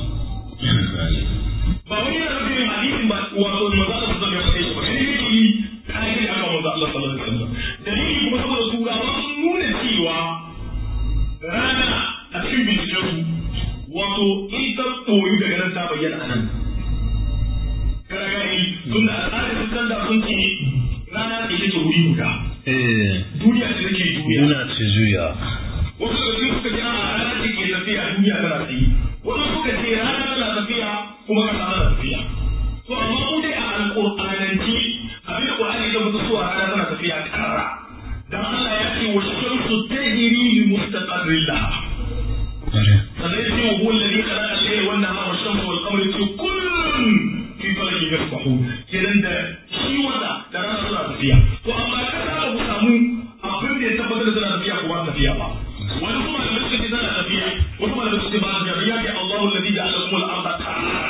ba wani yana nufin hadisin ba wato maza Allah sallallahu alaihi wasallam ba kai ne yi kai aka maza Allah sallallahu alaihi wasallam dalili kuma saboda turawa sun nuna cewa rana a cikin binciken su wato in ta koyi daga nan ta bayyana a nan garagari tun da al'adar sun canza sun ce rana ita ce wuri guda duniya ce take duniya duniya ce juya wasu da su suka ce a rana ce ke tafiya duniya tana tsaye wasu suka ce rana tana tafiya kuma kasa tana tafiya to amma mu dai a alƙur'ananci abin da Qur'ani ya mutu suwa rana tana tafiya karara dan Allah ya ce wa shamsu tajri li mustaqarrin laha sannan ya ce wa huwa alladhi khalaqa al-layla wan nahara wash shamsa wal qamara yace kullun fi falakin yasbahun kenan da shi wanda da rana suna tafiya to amma kada ba ku samu abin da ya tabbatar da tana tafiya ko ba tafiya ba wani kuma da suka ce tana tafiya wasu ma da suka ce ba tafiya ya ce Allahu alladhi ja'ala lakum al-ardha qarara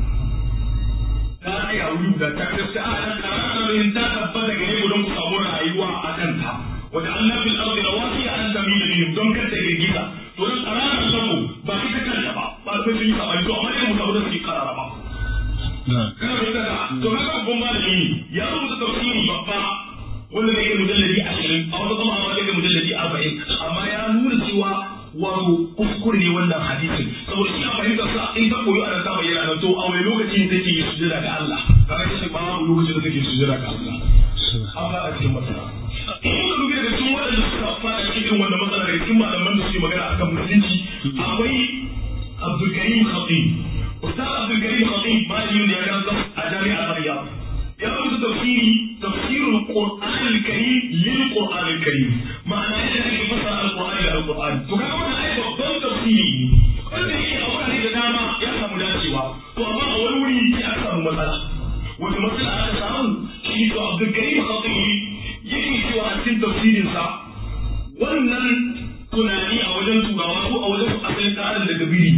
ta tsaya wuri da ta kace a nan qarara ne ta tabbata gare ku don ku samu rayuwa a kanta wa ja'alna fil ardi rawasiya an tamida bihim don kar ta girgiza to nan qarara lahu ba kika kanta ba ba sai sun yi sabani to amma irin mutanen da suke qarara ba kana da daga to haka babban malami ya rubuta tafsiri babba wanda zai yi mujalladi ashirin a wata kuma amma zai yi mujalladi arba'in amma ya nuna cewa wato kuskure ne wannan hadisin saboda shi a fahimta sa in ta koyo a nan ta bayyana nan to a wani lokaci ne take yi sujada ga Allah kaga shi ba mu lokacin da take sujada ga Allah Allah a cikin matsala in ka dubi daga cikin waɗanda suka fara cikin wannan matsala daga cikin malaman da suke magana akan musulunci akwai Abdul Karim Khatib Ustaz Abdul Karim Khatib malamin da ya karanta a jami'ar Riyadh ya rubuta tafsiri tafsirul Qur'an al-Karim lil Qur'an al-Karim ma'ana yadda ake fassara al-Qur'ani da al-Qur'an to kaga wannan ai babban tafsiri wanda yake a wurare da dama ya samu dacewa to amma a wani wuri sai aka samu matsala wata matsala aka samu shi to Abdul Karim Khatib yake cewa a cikin tafsirin sa wannan tunani a wajen turawa ko a wajen asalin tsarin daga biri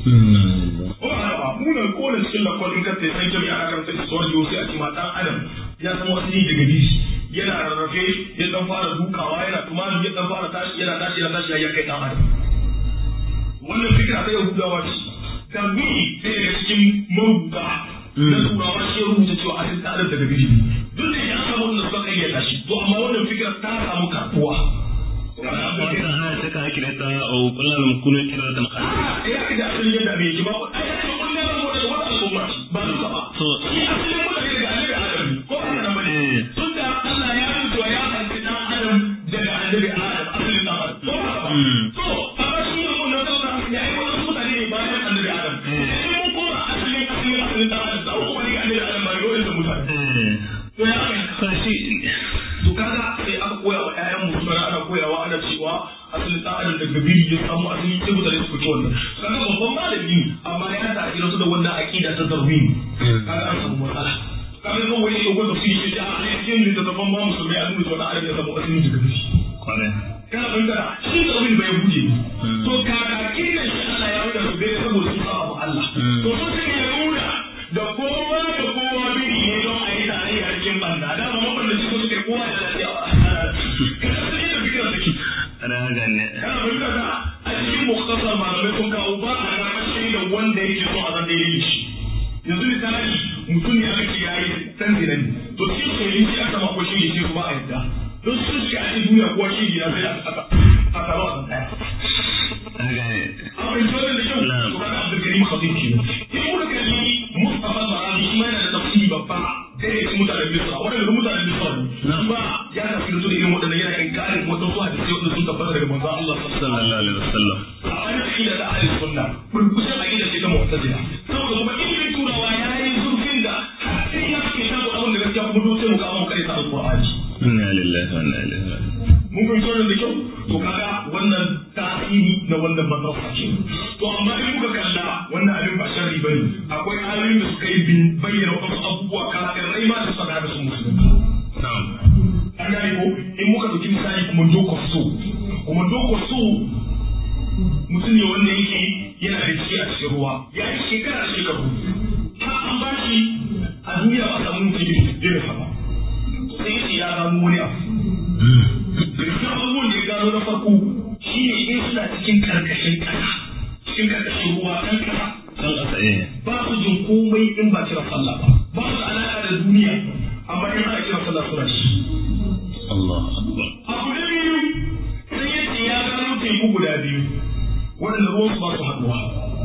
ko a ba munan kowane cikin lakon in ka sai jami'a aka karanta historiyo sai a ce ma dan adam ya san wasu ne daga biri yana rarrafe ya dan fara dukawa yana tumani ya dan fara tashi yana tashi yana tashi ya kai dan adam wannan fikira ta yahudawa ce dan biri sai daga cikin marubuta na turawa shi ya rubuta cewa asalin dan adam daga biri duk da ya samu wannan suka kai ya tashi to amma wannan fikira ta samu karbuwa wata haya ta kan kira ta o kullum kun kira ta kan ah ya kaje asali yadda bai yi ba ai ai kullum ya zo da wata al'umma ba duka ba so shi asali mun daga annabi Adam ko ba nan bane tunda Allah ya rubuta ya halitta dan Adam daga annabi Adam asali dan Adam ko ba ba so amma shi ne mun da Allah ya yi wannan mutane ne bayan annabi Adam sai mun koma asali asali asali dan Adam da kuma ne annabi Adam ba yau da mutane to ya kai shi to kaga sai aka koya wa ƴaƴan mu sura ana koyawa ana cewa asalin ɗan adam daga biri ya samu asali sai mutane su fito wannan kaga babban malami amma ya to sun ce ya nuna da kowa da kowa biri ne don a yi tarayya cikin banda da ma mabanda cikin suke kowa da lafiya kada su yi da fikira take ana gane kana fahimta da a cikin muktasar malamai sun kawo ba a karkashin da wanda yake so a zan da yi shi yanzu misali mutum ne aka ce ya yi san zina ne to shi so yi shi aka mako shi ne ba a yadda don sun ce a cikin duniya kuwa shi ne ya sai a taro a zan daya abin jodin da kyau to kaga abdulkarim khatib kenan in muka kalli mustafa al-barabi shi ma yana da tafsiri babba da ya ci mutanen misra wadanda mutanen misra ne ba ya tafi da irin wadannan yana inkarin wata zuwa da sai sun tabbata daga manzo Allah sallallahu alaihi wasallam a wani akida da ahli sunna burkushin akida ce ta mu'tazila saboda kuma ilimin turawa yayi zurfin da har sai ya ke tabu abin da gaskiya kuma dole sai mu kawo kai ta alqur'ani inna lillahi wa inna ilaihi raji'un mun fahimci wannan da kyau to kaga wannan tasiri na wannan madrasa ce to amma in muka kalla wannan abin ba sharri bane akwai ayoyin da suka yi bin bayyana wasu abubuwa kafirai ma da suka da su musulunci na'am an gane ko in muka dauki misali kuma doko so kuma doko so mutum ne wanda yake yana da ciki a cikin ruwa ya yi shekara da shekaru har an ba shi a duniya ba samu mutum irin sa ba sai ya gano wani abu daga abubuwan da ya gano na farko shi ne in suna cikin karkashin kasa cikin karkashin ruwa kan kasa kan kasa eh ba su jin komai in ba kira sallah ba ba su da alaka da duniya amma in ana kira sallah suna shi Allah akbar abu da biyu sai ya ce ya gano teku guda biyu waɗanda ruwan su ba su haɗuwa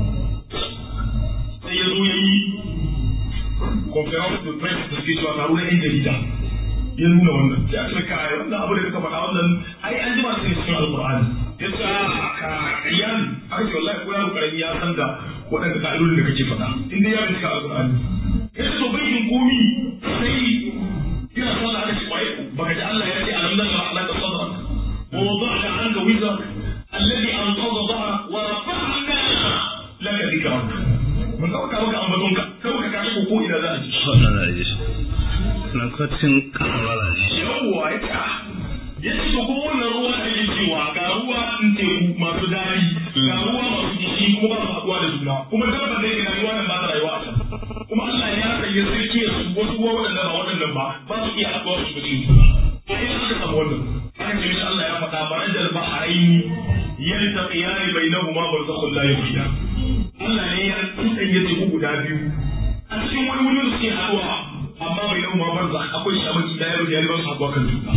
sai ya zo ya yi conference de presse da suke cewa taro na yan jarida ya nuna wannan ya ce kai wannan abu da kaka faɗa wannan ai an jima sai cikin alqur'ani ya ce ka iyali aka ce wallahi ko yaro karami ya san da waɗanda ka'idodin da kake faɗa in dai ya bi cikin alqur'ani ya ce to bai yin komi sai ina son da aka ce bai baka ji Allah ya ce alam nashrah laka sadrak wa wada'na anka wizrak alladhi anqadha dhahrak wa rafa'na laka dhikrak mun ka maka ambatonka kawai ka kashe ko ina za a ji wannan za a ji na kwacin kamala ne yawwa ya ta ya ce to kuma wannan ruwa da ke cewa ga ruwa in teku masu daɗi ga ruwa masu gishi kuma ba su haɗuwa da juna kuma dabban da ke rayuwa nan ba ta rayuwa a can kuma Allah ya sanya sarki su wasu ruwa waɗanda ba waɗannan ba ba su iya haɗuwa su da juna a ina aka samu wannan aka ce mishi Allah ya faɗa marajal bahraini yaltaqiyani bainahuma barzakhun la yabghiyan Allah ne ya tsanya teku guda biyu a cikin wani wuri da suke haɗuwa amma bai yau ma barza akwai shamaki da yaro ya riba su haɗuwa kan juna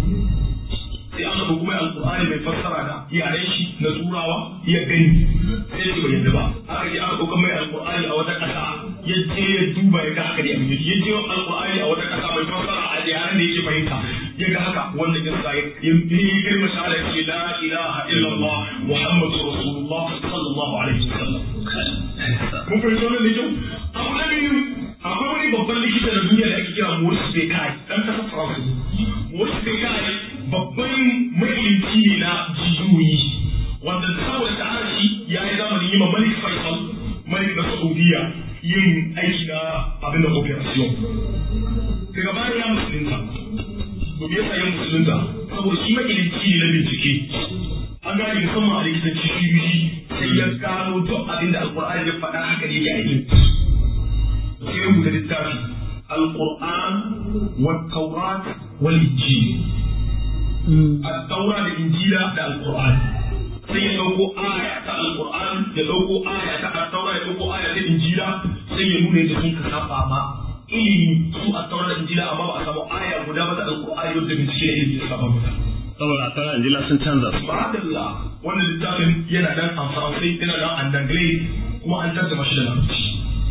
sai an haɗu kuma alƙur'ani mai fassara da yaren shi na turawa ya gani sai ce bai yadda ba aka je aka ɗauka mai alƙur'ani a wata ƙasa ya je ya duba ya ga haka ne abin ya je alƙur'ani a wata ƙasa mai fassara a yaren da yake fahimta ya ga haka wannan ya sa ya yi girma shahada ya ce la ilaha illallah muhammadu rasulullah sallallahu alaihi wasallam mun fahimci wannan da kyau abu na biyu akwai wani babban likita na duniya da ake kira Maurice Bucaille dan kasar France Maurice Bucaille babban mailinci ne na jijiyoyi wanda saboda ta'ara shi ya yi zamanin yi ma Malik Faisal Malik na Saudiya yin aiki na abin da operation daga baya ya musulunta to me yasa ya musulunta saboda shi mailinci ne na bincike an gane musamman a likitanci shi sai ya gano duk abin da alkur'ani ya faɗa haka ne ya yi sai rubuta littafi alquran wa taurat wal injil at-taura da injila da alquran sai ya dauko aya ta alquran ya dauko aya ta at-taura ya dauko aya ta injila sai ya nuna yadda sun ka saba ma ilimi su at-taura da injila amma ba a samu aya guda ba ta alqur'ani wanda bincike da ilimi ya saba mata saboda at-taura da injila sun canza su ba'adallah wannan littafin yana nan a faransai yana nan a dangle kuma an tarjuma shi da larabci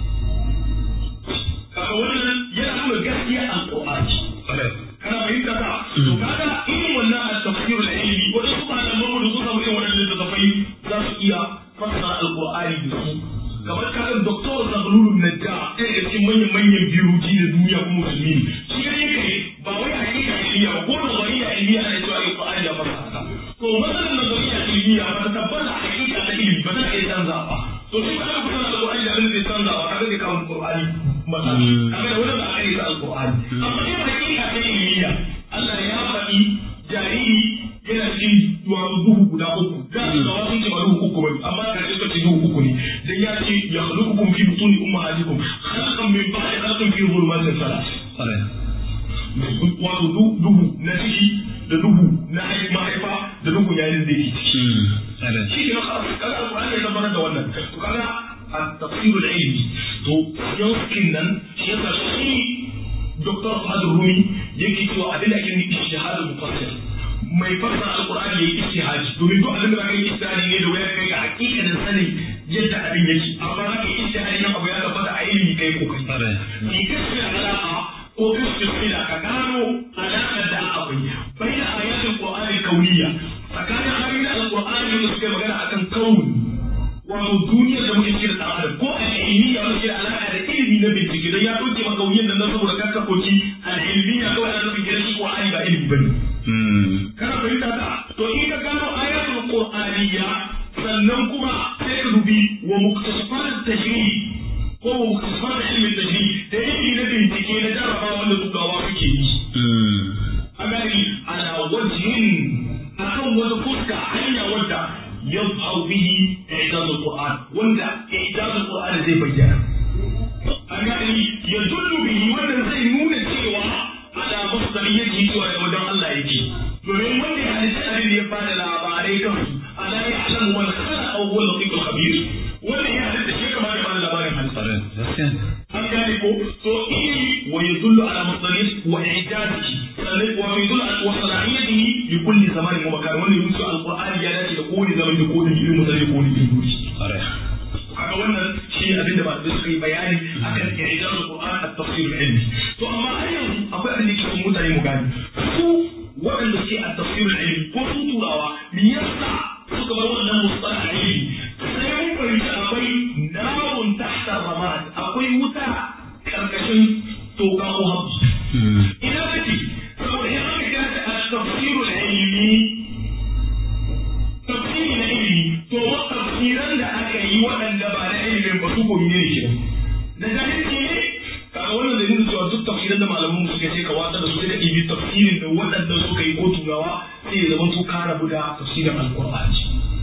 kaga wannan yana nuna gaskiya alqur'ani kana fahimta ta to kaga irin wannan at-tafsir al-ilmi wanda su ba da mamu da su samu irin wannan littafai za su iya fassara alqur'ani da su kamar kaga doktor Zaglul Najja ɗaya da cikin manyan manyan biyoji da duniya kuma musulmi shi ne yake ba wai hakika ilmiya ba ko nazariya ilmiya ana cewa alqur'ani ya fassara to matsalar nazariya ilmiya ba ta tabbata hakika ta ilmi ba ta iya canza ba to shi ba ka fassara alqur'ani da abin da zai canza ba kaga zai kawo alqur'ani mata kaga da wannan ba a kai ta alqur'ani amma in hakika ta ilmiya Allah ya faɗi jariri yana cikin duhu guda uku da su ga wasu ce ba duhu uku bane amma ka ce ce duhu uku ne dan ya ya ce yakhluqukum fi butuni ummahatikum khalqan min ba'di khalqin fi dhulumatin thalath wato duhu na ciki da duhu na mahaifa da duhu yayin da yake ciki shi ne kaga alqur'ani ya tabbata da wannan to kaga at-tafsir al-ilmi to yau nan shi yasa shi Doktor Fahad Rumi yake cewa abin da ake nufi ijtihadul mufassir mai fassara alqur'ani yayi ijtihadi domin duk abin da kai ijtihadi ne da waya kai ga hakikanin sanin yadda abin yake amma zaka yi ijtihadi nan abu ya tabbata a ilimi kai kokari ni gaskiya ala'a ko gaskiya ka gano alaƙar da akwai bayan ayatul qur'ani kauniyya tsakanin ayoyin alqur'ani da suke magana akan kauni wato duniyar da muke cikin dan adam ko al-ilmiya wanda ke da alaƙa da ilimi na bincike dan ya dauke maka kauniyar nan saboda ka kafoci al-ilmiya kawai ana nufin gidan shi qur'ani ba ilimi bane kana fahimta ta to in ka gano ayatul qur'aniyya sannan kuma sai ka dubi wa muktasafat tajrid ko wa muktasafat ilmi tajrid da ilimi na bincike na jarabawa wanda turawa suke yi a gani ala wajhin akan wata fuska hanya wadda يظهر به إعجاز القرآن وندع إعجاز القرآن زي بيان أنا يدل به وندع زي نون السوى على مصدريته سوى ودع الله يجي ومن وندع على الشأن يبان العباري كفر ألا يعلم من خلق أو هو اللطيف الخبير وندع يعلم الشيء كما يبان العباري حديث أمكانكو تو إيه ويدل على مصدريته وإعجازه ويدل على وصلاحيته لكل زمان ومكان وندع يدل القرآن يا kowane zaman da kowane irin mutane kowane irin wuri. Kaga wannan shi ne abin da ba da suka yi bayani akan i'jazul Qur'an at-tafsir al-ilmi. To amma har yanzu akwai abin da ke cikin mutane mu gani. Su waɗanda suke at-tafsir al-ilmi ko su turawa me yasa suka bar wannan mustalah ilmi? Sai mun fahimci akwai narun tahta ramad, akwai wuta karkashin toka ko habbi. Ina kake saboda in aka kira ta at-tafsir al-ilmi tafsiri na ilimi to tafsiran da aka yi waɗanda ba na ilimin ba su koyi ne ke da jahilci ne kaga wannan da nuna cewa duk tafsiran da malaman suka ce ka wata da su da ibi tafsirin da waɗanda suka yi ko turawa sai ya zama su ka rabu da tafsirin alqur'ani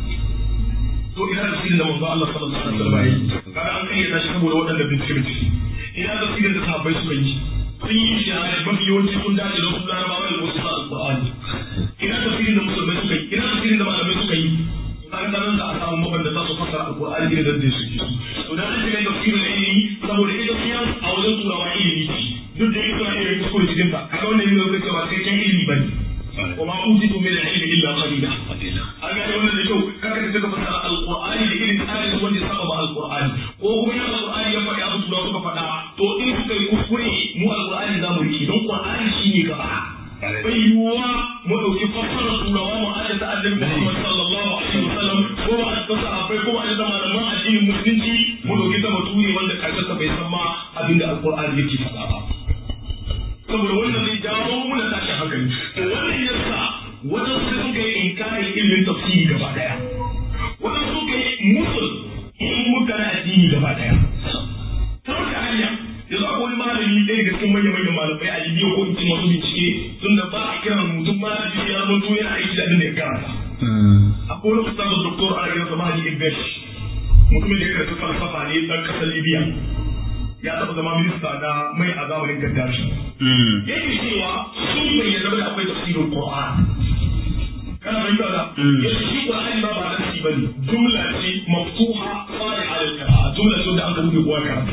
to ina tafsirin da manzo Allah sallallahu alaihi wasallam yi kaga an kai da shi saboda waɗanda bincike bincike ina tafsirin da sahabbai suka yi sun yi shi a mafi yawanci sun dace da su larabawa da wasu sa alqur'ani ina tafsirin da musulmai suka yi ina tafsirin da malamai suka yi an sanar da a samu mabanda za su fassara alqur'ani da da su yi to dan an shiga tafsirin ilimi saboda ita science a wajen turawa ilimi ce duk da ita ne ko ko cikin ta kaga wannan ne zai cewa kai kan ilimi bane wa ma utitu min al-ilmi illa qalila an ga wannan da kyau kaka ta ka fassara alqur'ani da irin tsarin wanda saba ba alqur'ani ko kuma ya alqur'ani ya faɗi abu turawa suka faɗa to in suka yi kuskure mu alqur'ani za mu riki don qur'ani shine gaba bai yiwuwa mu ɗauki fassarar turawa mu aje ta annabi Muhammad sallallahu alaihi wasallam ko ba a tsasa abai ko ba a zama malaman addinin musulunci mu ɗauki ta bature wanda karshen ta bai san ma abinda alqur'ani yake faɗa ba saboda wannan zai jawo muna tashin hankali to wannan yasa wajen su suka yi inkarin ilimin tafsiri gaba daya wajen suka yi musul ilimin na addini gaba daya ta wata hanya yanzu akwai wani malami ɗaya ga cikin manyan manyan malamai a libya ko in ce masu bincike tun da ba a kiran mutum malami sai ya mutu yana aiki da abin da ya karanta akwai wani ustaz doktor ana kiransa mahadi igbesh mutumin da ya karanta falsafa ne ɗan ƙasar libya ya taɓa zama minista na mai a zamanin gaddafi yake cewa sun bai yadda da akwai tafsirin qur'an kana fahimta da yake shi qur'ani ba ba nasi bane jumla ce maftuha saliha lil qira'a jumla ce da aka buɗe kowa karanta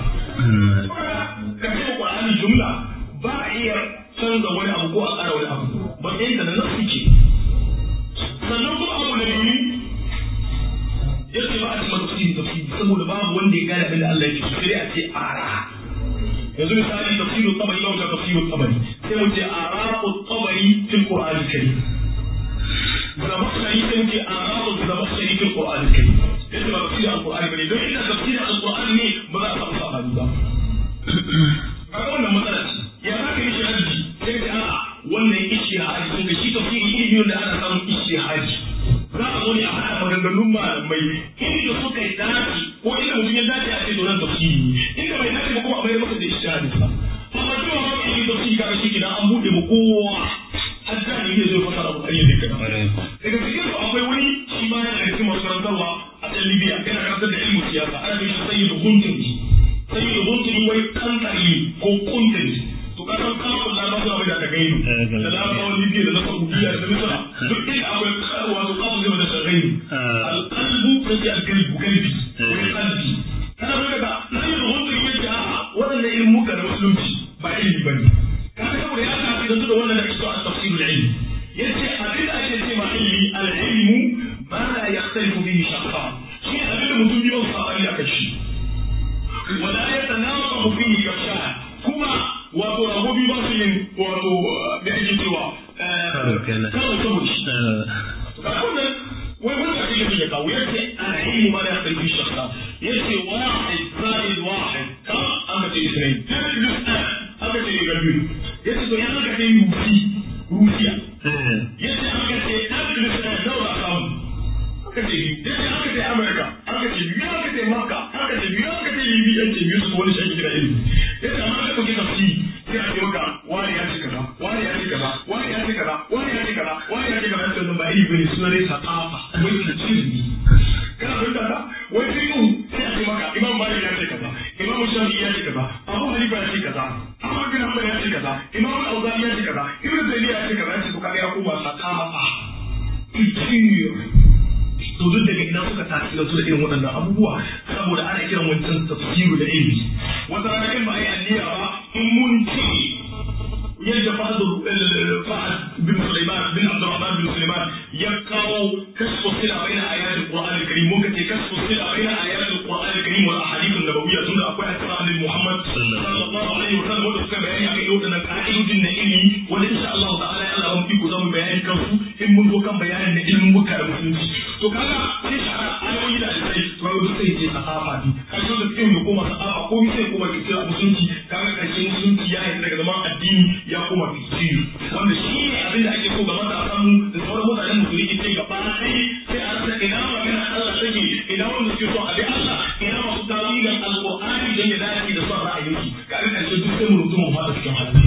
ka ce qur'ani jumla ba a iya canza wani abu ko a ƙara wani abu ba sai da nasi ce sannan kuma abu na biyu yake ba a cikin tafsiri tafsiri saboda babu wanda ya gane abin da Allah yake sai a ce ara yanzu misali tafsiru tabari ba ta tafsiru tabari sai mu ce ara'u tabari fil qur'an al-karim zamakhshari sai mu ce ara'u zamakhshari fil qur'an al-karim yace ba tafsirin al-qur'ani bane don inda tafsirin al-qur'ani ne ba za a samu sabani ba kaga wannan matsala ce ya zaka yi shahadi sai ka a'a wannan ishihadi kun ga shi tafsiri ilimi wanda ana samun ishihadi za a zo ne a haɗa maganganun malamai inda suka yi dace ko inda mutum ya dace a ce doron tafsiri inda bai dace ba kuma a bayar masa da ishihadin sa amma cewa ba ka yi tafsiri kaga shi kenan an buɗe ba kowa har da ne zai fasara abu ɗaya da kana daga cikin su akwai wani shi ma yana cikin masu karantarwa a can Libya yana karantar da ilmu siyasa ana bin shi sayyid guntari sayyid guntari wai kankari ko kuntari to ka san kafin labarin abin da ka gaido da labarin libya da na saudiya da misra duk inda akwai wato kafin zai da sarraini alƙalbu sai alƙalbu galbi wai kalbi kana bai daga sayyid guntari ya ce a'a waɗannan ilmuka da musulunci ba ilmi ba ne kaga saboda ya tafi da su da wannan da ake so a tafsirul ilmi yace abin da ake ce ma ilmi al-ilmu ma la yaxtalifu bihi shakhsan shi abin da mutum biyu sabani aka shi wala yatanaqabu fihi kasha kuma wato ragobi ba su yin wato da ake cewa karo saboda shi wannan wai wanda ake yi ya kawo yace al-ilmu ma la yaxtalifu bihi shakhsan yace wahid za'id wahid ka aka ce isnain aka ce gabi yace to yana ka ce rusi rusiya yace aka ce Andalus da daura samu aka ce yace aka ce America aka ce biyu aka ce Makka aka ce biyu aka ce Libya ake biyu su wani shi da ilimi yace amma aka kuke tafsiri sai a ce maka wani ya ce kaza wani ya ce kaza wani ya ce kaza wani ya ce kaza wani ya ce kaza sai wannan ba ilimi bane sunan ne sakafa wai da ilimi kana fahimta ta wai sai ku sai a ce maka Imam Malik ya ce kaza Imam Shafi'i ya ce kaza Abu Hanifa ya ce kaza Ahmad bin Hanbal ya ce kaza Imam Al-Awza'i ya ce kaza Ibn Taymiyyah ya ce kaza sai to kaga ya koma sakafa culture to duk daga ina suka tasiri su da irin waɗannan abubuwa saboda ana kiran wancan tafsiru da ilmi wata rana in ba a yi alliya ba in mun ce yadda Fahad Fahad bin Sulaiman bin Abdurrahman bin Sulaiman ya kawo kashfu sila baina ayatul Qur'an al-Karim muka ce kashfu sila baina ayatul Qur'an al-Karim wal ahadith an-nabawiyya tunda akwai hadisi annabi Muhammad sallallahu alaihi wasallam wanda suka bayani akan waɗannan ka'idodin na ilmi wanda insha Allah ta'ala ya Allah mun ku zamu bayani kansu in mun zo kan bayanin na ilmin muka da musulunci to kaga sai shara ayoyi da sai to duk sai ce sahafa bi kaga da sai mu koma sahafa ko mi sai koma kike musulunci kaga karshe musulunci ya yi daga zaman addini ya koma fikiri wanda shi ne abin da ake so ga matasa mu da sauran mutanen musulunci ce gaba ɗaya sai a rasa ina magana Allah take ina wanda suke so a bi Allah ina masu tawilin alqur'ani dan ya dace da son ra'ayinsu kaga karshe duk sai mu rutu mu fada cikin halin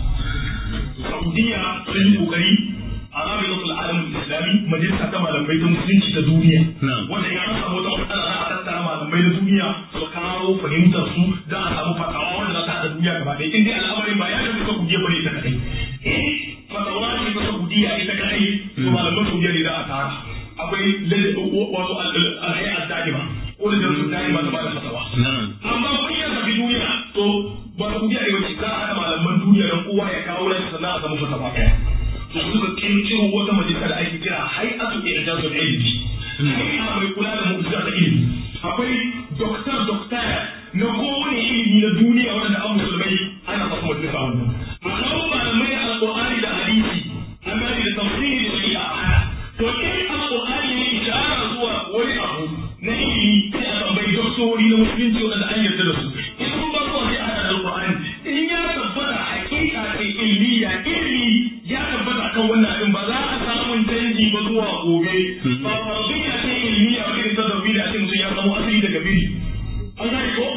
Saudiya sun yi kokari a rabitul alam islami majalisa ta malamai ta musulunci ta duniya wanda ya an samu wata matsala za a tattara malamai na duniya su kawo fahimtar su da a samu fatawa wanda za ta haɗa duniya gaba ɗaya in dai al'amarin ba ya ga duka kudiya bane ita kadai eh fatawa ce ta kudiya ita kadai to malaman saudiya ne za a tara akwai wato alhayya al-da'ima ko da su da'ima ta ba da fatawa amma kun ya tafi duniya to ba saudiya ne wace za a haɗa malaman duniya don kowa ya kawo nan sannan a samu fatawa ɗaya to suka kirkiro wata majalisa da ake kira hay'atu i'jazul ilmi hay'a mai kula da mu'jiza ta ilimi akwai doktor doktor na kowane ilimi na duniya wanda an musulmai ana fasa majalisa wannan a kawo malamai alqur'ani da hadisi amma da tafsiri da shari'a to in alqur'ani ne ishara zuwa wani abu na ilimi sai a tambayi doktori na musulunci wanda an yarda da su in sun ba su sai a hada alqur'ani in ya tabbata hakika ce ilmiya ilmi ya tabbata kan wannan abin ba za a samun canji ba zuwa gobe ba farbiya ce ilmiya ba irin ta zarbi da ce mutum ya samu asali daga biri an gane ko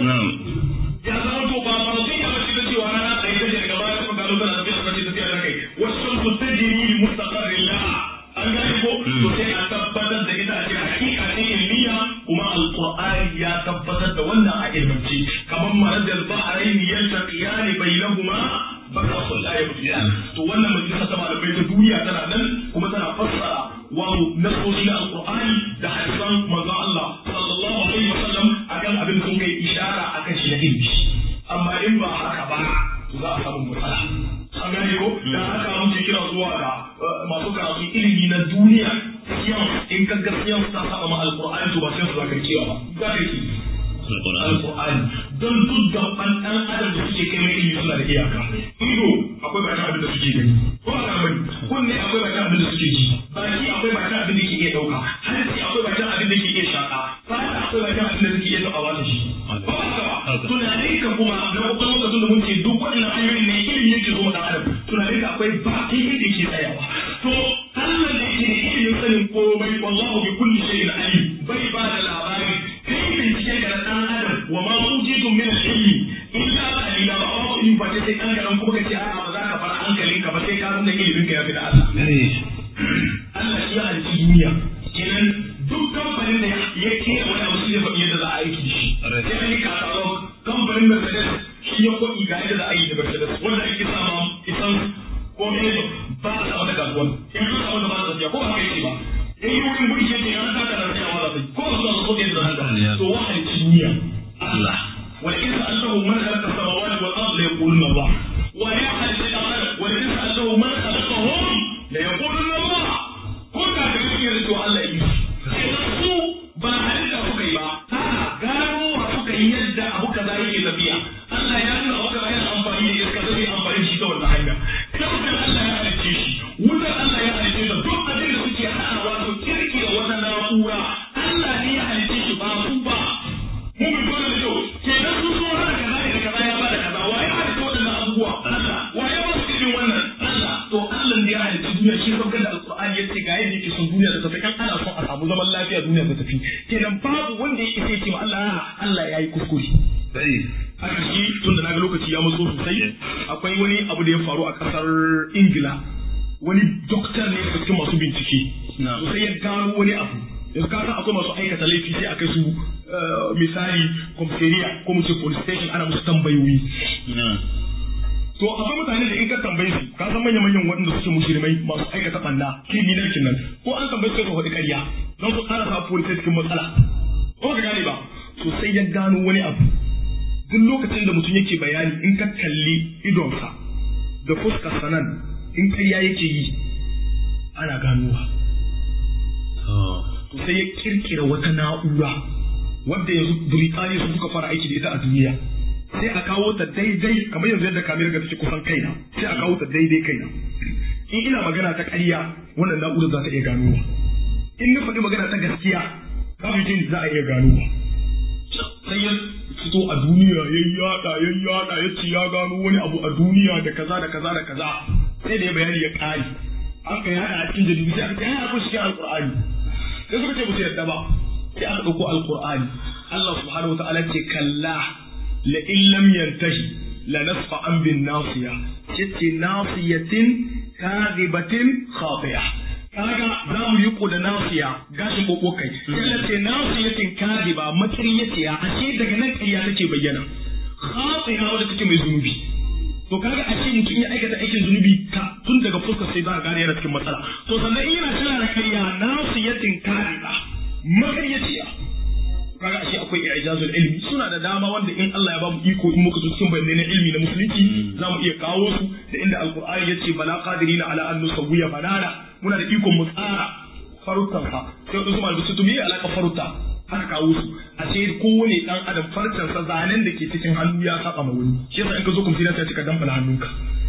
ya zama to ba farbiya ba ce ta cewa rana tsaye ta daga baya kuma gano tana tafiya ta ce tafiya da kai wasu su ta jiri mustaqarrin la an gane ko to sai a tabbatar da ita a ce hakika ce ilmiya kuma alqur'ani ya tabbatar da wannan a ilmance kamar marajal bahrain yaltaqiyani bainahuma barrasul la yabdiya to wannan majalisa ta malamai ta duniya tana nan kuma tana fassara wato nasoshi na alqur'ani da hadisan manzon Allah sallallahu alaihi wasallam akan abin sun kai ishara akan shi na ilmi amma in ba haka ba to za a samu matsala an gane ko da haka muke kira zuwa ga masu karatu ilimi na duniya science in ka ga science ta saba ma alqur'ani to ba sai su zaka kiyawa ba za ka yi alqur'ani don duk da ɗan adam da suke kai mai ilimi suna da iyaka ido akwai bakin abin da suke gani ko a kan kunne akwai bakin abin da suke ji baki akwai bakin abin da ke iya ɗauka hanci akwai bakin abin da ke iya shaƙa fata akwai bakin abin da suke iya taɓawa da shi ko ba haka ba tunanin ka kuma na ƙwaƙwalwa ka tunda mun ce duk waɗannan hanyoyin ne ilimi yake zo ɗan adam tunanin ka akwai bakin inda ke tsayawa to Allah da yake da ilimin sanin komai wallahu bi kulli shay'in alim bai ba da labari kai binciken ka na ɗan adam wa ma utitum min al-ilmi illa qalila ba ba ilmi ba sai kan garan kuma kace a'a ba za ka fara hankalin ka ba sai ka nuna ilimin ka ya fi da Allah Allah shi ya halitta duniya kenan duk kamfanin da ya kera wani abu sai ya faɗi yadda za a aiki shi sai an kamfanin Mercedes shi ya kwaɗi ga yadda za a yi da Mercedes wanda ake sama isan ko ne ba a samu da kasuwan in an samu da ba da ko ba haka yake ba in yi wurin gudu ke ya ta da rafiya wa zai ko su da so da haka to wahal duniya Allah wa in sa'altahu man khalaqa samawati wal ardi la yaquluna Allah wa ya halitta al-ard wa in sa'altahu man khalaqahum la yaquluna Allah ko da ga yake to Allah yi su ba halitta suka yi ba a gano suka yi yadda abu kaza yake tafiya Allah ya nuna wa kaza yana amfani da iska zai amfani shi ta wannan hanya kafin Allah ya halitta shi wutar Allah ya halitta ta duk abin da suke haɗawa to kirkira wata na'ura Allah ne ya halitta shi ba su ba mu bi dole da yau kenan su so hana kaza da kaza ya bada kaza wa ya halitta waɗannan abubuwa Allah wa ya ba su cikin wannan Allah to Allah ne ya halitta duniya shi saukar da alƙur'ani yace ga yadda yake son duniya ta tafi kan ana son a samu zaman lafiya duniya ta tafi kenan babu wanda ya isa ce ma Allah Allah ya yi kuskure sai haka shi tun da naga lokaci ya matso sosai akwai wani abu da ya faru a kasar Ingila wani doktor ne da cikin masu bincike sai ya gano wani abu yanzu ka san akwai masu aikata laifi sai a kai su misali komisariya ko mu ce police station ana musu tambayoyi to akwai mutane da in ka tambaye su ka san manyan manyan waɗanda suke mushrimai masu aikata banda criminal kenan ko an tambaye su ka faɗi ƙarya don su ƙara sa police cikin matsala ko ka gane ba to sai ya gano wani abu duk lokacin da mutum yake bayani in ka kalli idonsa da fuskar sanan in ƙarya yake yi ana ganowa to sai ya kirkira wata na'ura wadda yanzu Birtaniya su suka fara aiki da ita a duniya sai a kawo ta daidai kamar yanzu yadda kamar ga take kusan kaina sai a kawo ta daidai kaina in ina magana ta ƙarya wannan na'ura za ta iya ganowa in na faɗi magana ta gaskiya kafin jin za a iya ganowa sai ya fito a duniya ya yada ya yada ya ce ya gano wani abu a duniya da kaza da kaza da kaza sai da ya bayani ya kare an kai hada a cikin jaridu sai aka ce ai akwai cikin alqur'ani sai suka ce ba su yarda ba sai aka dauko alqur'ani Allah subhanahu wa ta'ala ce kalla la in lam yantahi la nasfa an bin nasiya ce nasiyatin kadhibatin khati'ah kaga za mu yi ko da nasiya gashin bokokai sai ce nasiyatin kadiba matsiriyaciya ashe daga nan ƙarya take bayyana khatiha wadda take mai zunubi to kaga ashe mutum ya aikata aikin zunubi ta tun daga fuskar sai za a gane yana cikin matsala to sannan in yana tana da ƙarya nasiyatin kadiba matsiriyaciya kaga ashe akwai ijazul ilmi suna da dama wanda in Allah ya ba mu iko in muka cikin bayanai na ilmi na musulunci za mu iya kawo su da inda alqur'ani yace bala qadirina ala an nusawwiya banana muna da ikon mu tsara farutan sa sai wasu malamai su tumiye alaka faruta haka kawo su a ce kowane dan adam farcen sa zanen da ke cikin hannu ya saba ma wani shi yasa in ka zo kuma sai ka damfala hannunka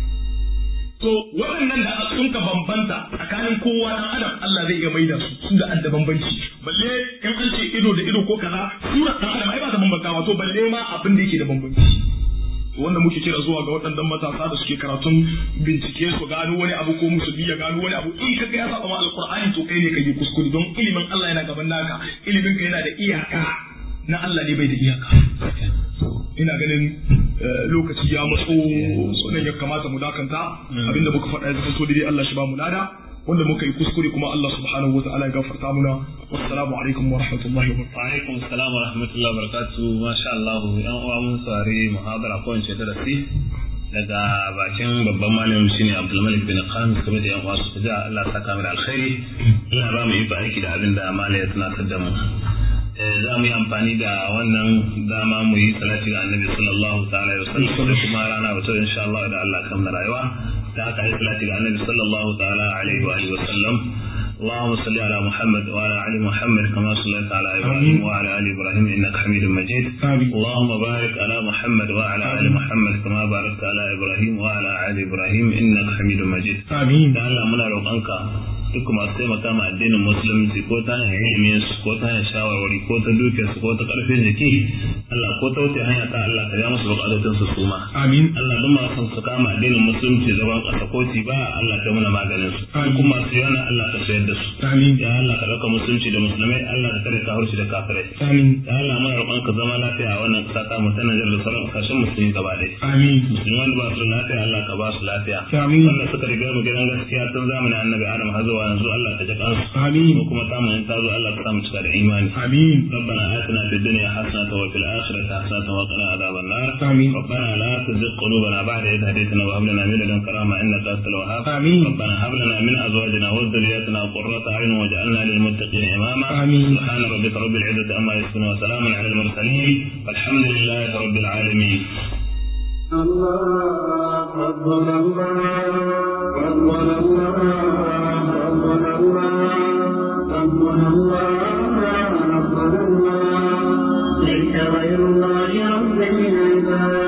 to waɗannan da sun ka bambanta tsakanin kowa dan adam Allah zai iya maida su su da adda bambanci balle in an ce ido da ido ko kaza sura dan adam ai ba ta bambantawa to balle ma abin da yake da bambanci wanda muke kira zuwa ga waɗannan matasa da suke karatun bincike su gano wani abu ko musu biya gano wani abu in ka ga ya saba ma alqur'ani to kai ne kai kuskure don ilimin Allah yana gaban naka ilimin ka yana da iyaka na Allah ne bai da iyaka ina ganin lokaci ya matso sunan ya kamata mu dakanta abinda muka faɗa ya so dai Allah shi ba mu lada wanda muka yi kuskure kuma Allah subhanahu wataala ya gafarta muna wassalamu alaikum wa rahmatullahi wa barakatuh. Wa alaikum assalam wa rahmatullahi wa barakatuh. Masha Allah yan uwa mun sare muhadara ko ince darasi daga bakin babban malamin shine Abdul Malik bin Khamis kamar da yan uwa su ji Allah saka mu da alkhairi. Allah ba mu yi aiki da abin da malai ya tunatar da mu. za mu yi amfani da wannan dama mu yi salati ga annabi sallallahu ta'ala alaihi wasallam da kuma rana wato insha Allah da Allah kan rayuwa da aka yi salati ga annabi sallallahu ta'ala alaihi wa alihi wasallam اللهم صل على محمد وعلى ال محمد كما صليت على ابراهيم وعلى ال ابراهيم انك حميد مجيد اللهم بارك على محمد وعلى ال محمد كما باركت على ابراهيم وعلى ال ابراهيم انك حميد مجيد امين da Allah muna roƙonka duk masu taimaka ma addinin musulunci ko ta hanyar ilimin su ko ta hanyar shawarwari ko ta dukiyar su ko ta karfin jiki Allah ko ta wuce hanya ta Allah ka ja musu bukatun su suma amin Allah duk masu su kama addinin musulunci zaban ƙasa ko ci ba Allah ka muna maganin su kuma su yana Allah ka sayar da su amin ya Allah ka dauka musulunci da musulmai Allah ka kare kafirci da kafirai amin ya Allah muna roƙonka zama lafiya a wannan ƙasa ta mu ta Nijar da sauran ƙasashen musulmi gaba ɗaya amin musulman ba su lafiya Allah ka ba su lafiya amin wanda suka riga mu gidan gaskiya tun zamanin Annabi Adam har zuwa yanzu Allah ka ji kansu amin kuma ta mu ta zo Allah ka sa mu cika da imani amin ربنا آتنا في الدنيا حسنة وفي الآخرة حسنة وقنا عذاب النار آمين. ربنا لا تزغ قلوبنا بعد إذ هديتنا وهب لنا من لدنك رحمة إنك أنت الوهاب آمين. ربنا هب لنا من أزواجنا وذرياتنا قرة أعين واجعلنا للمتقين إماما آمين. سبحان ربك رب العزة عما يصفون وسلام على المرسلين والحمد لله رب العالمين. الله أكبر الله أكبر الله أكبر الله أكبر الله أكبر الله ليس غير الله رب العباد.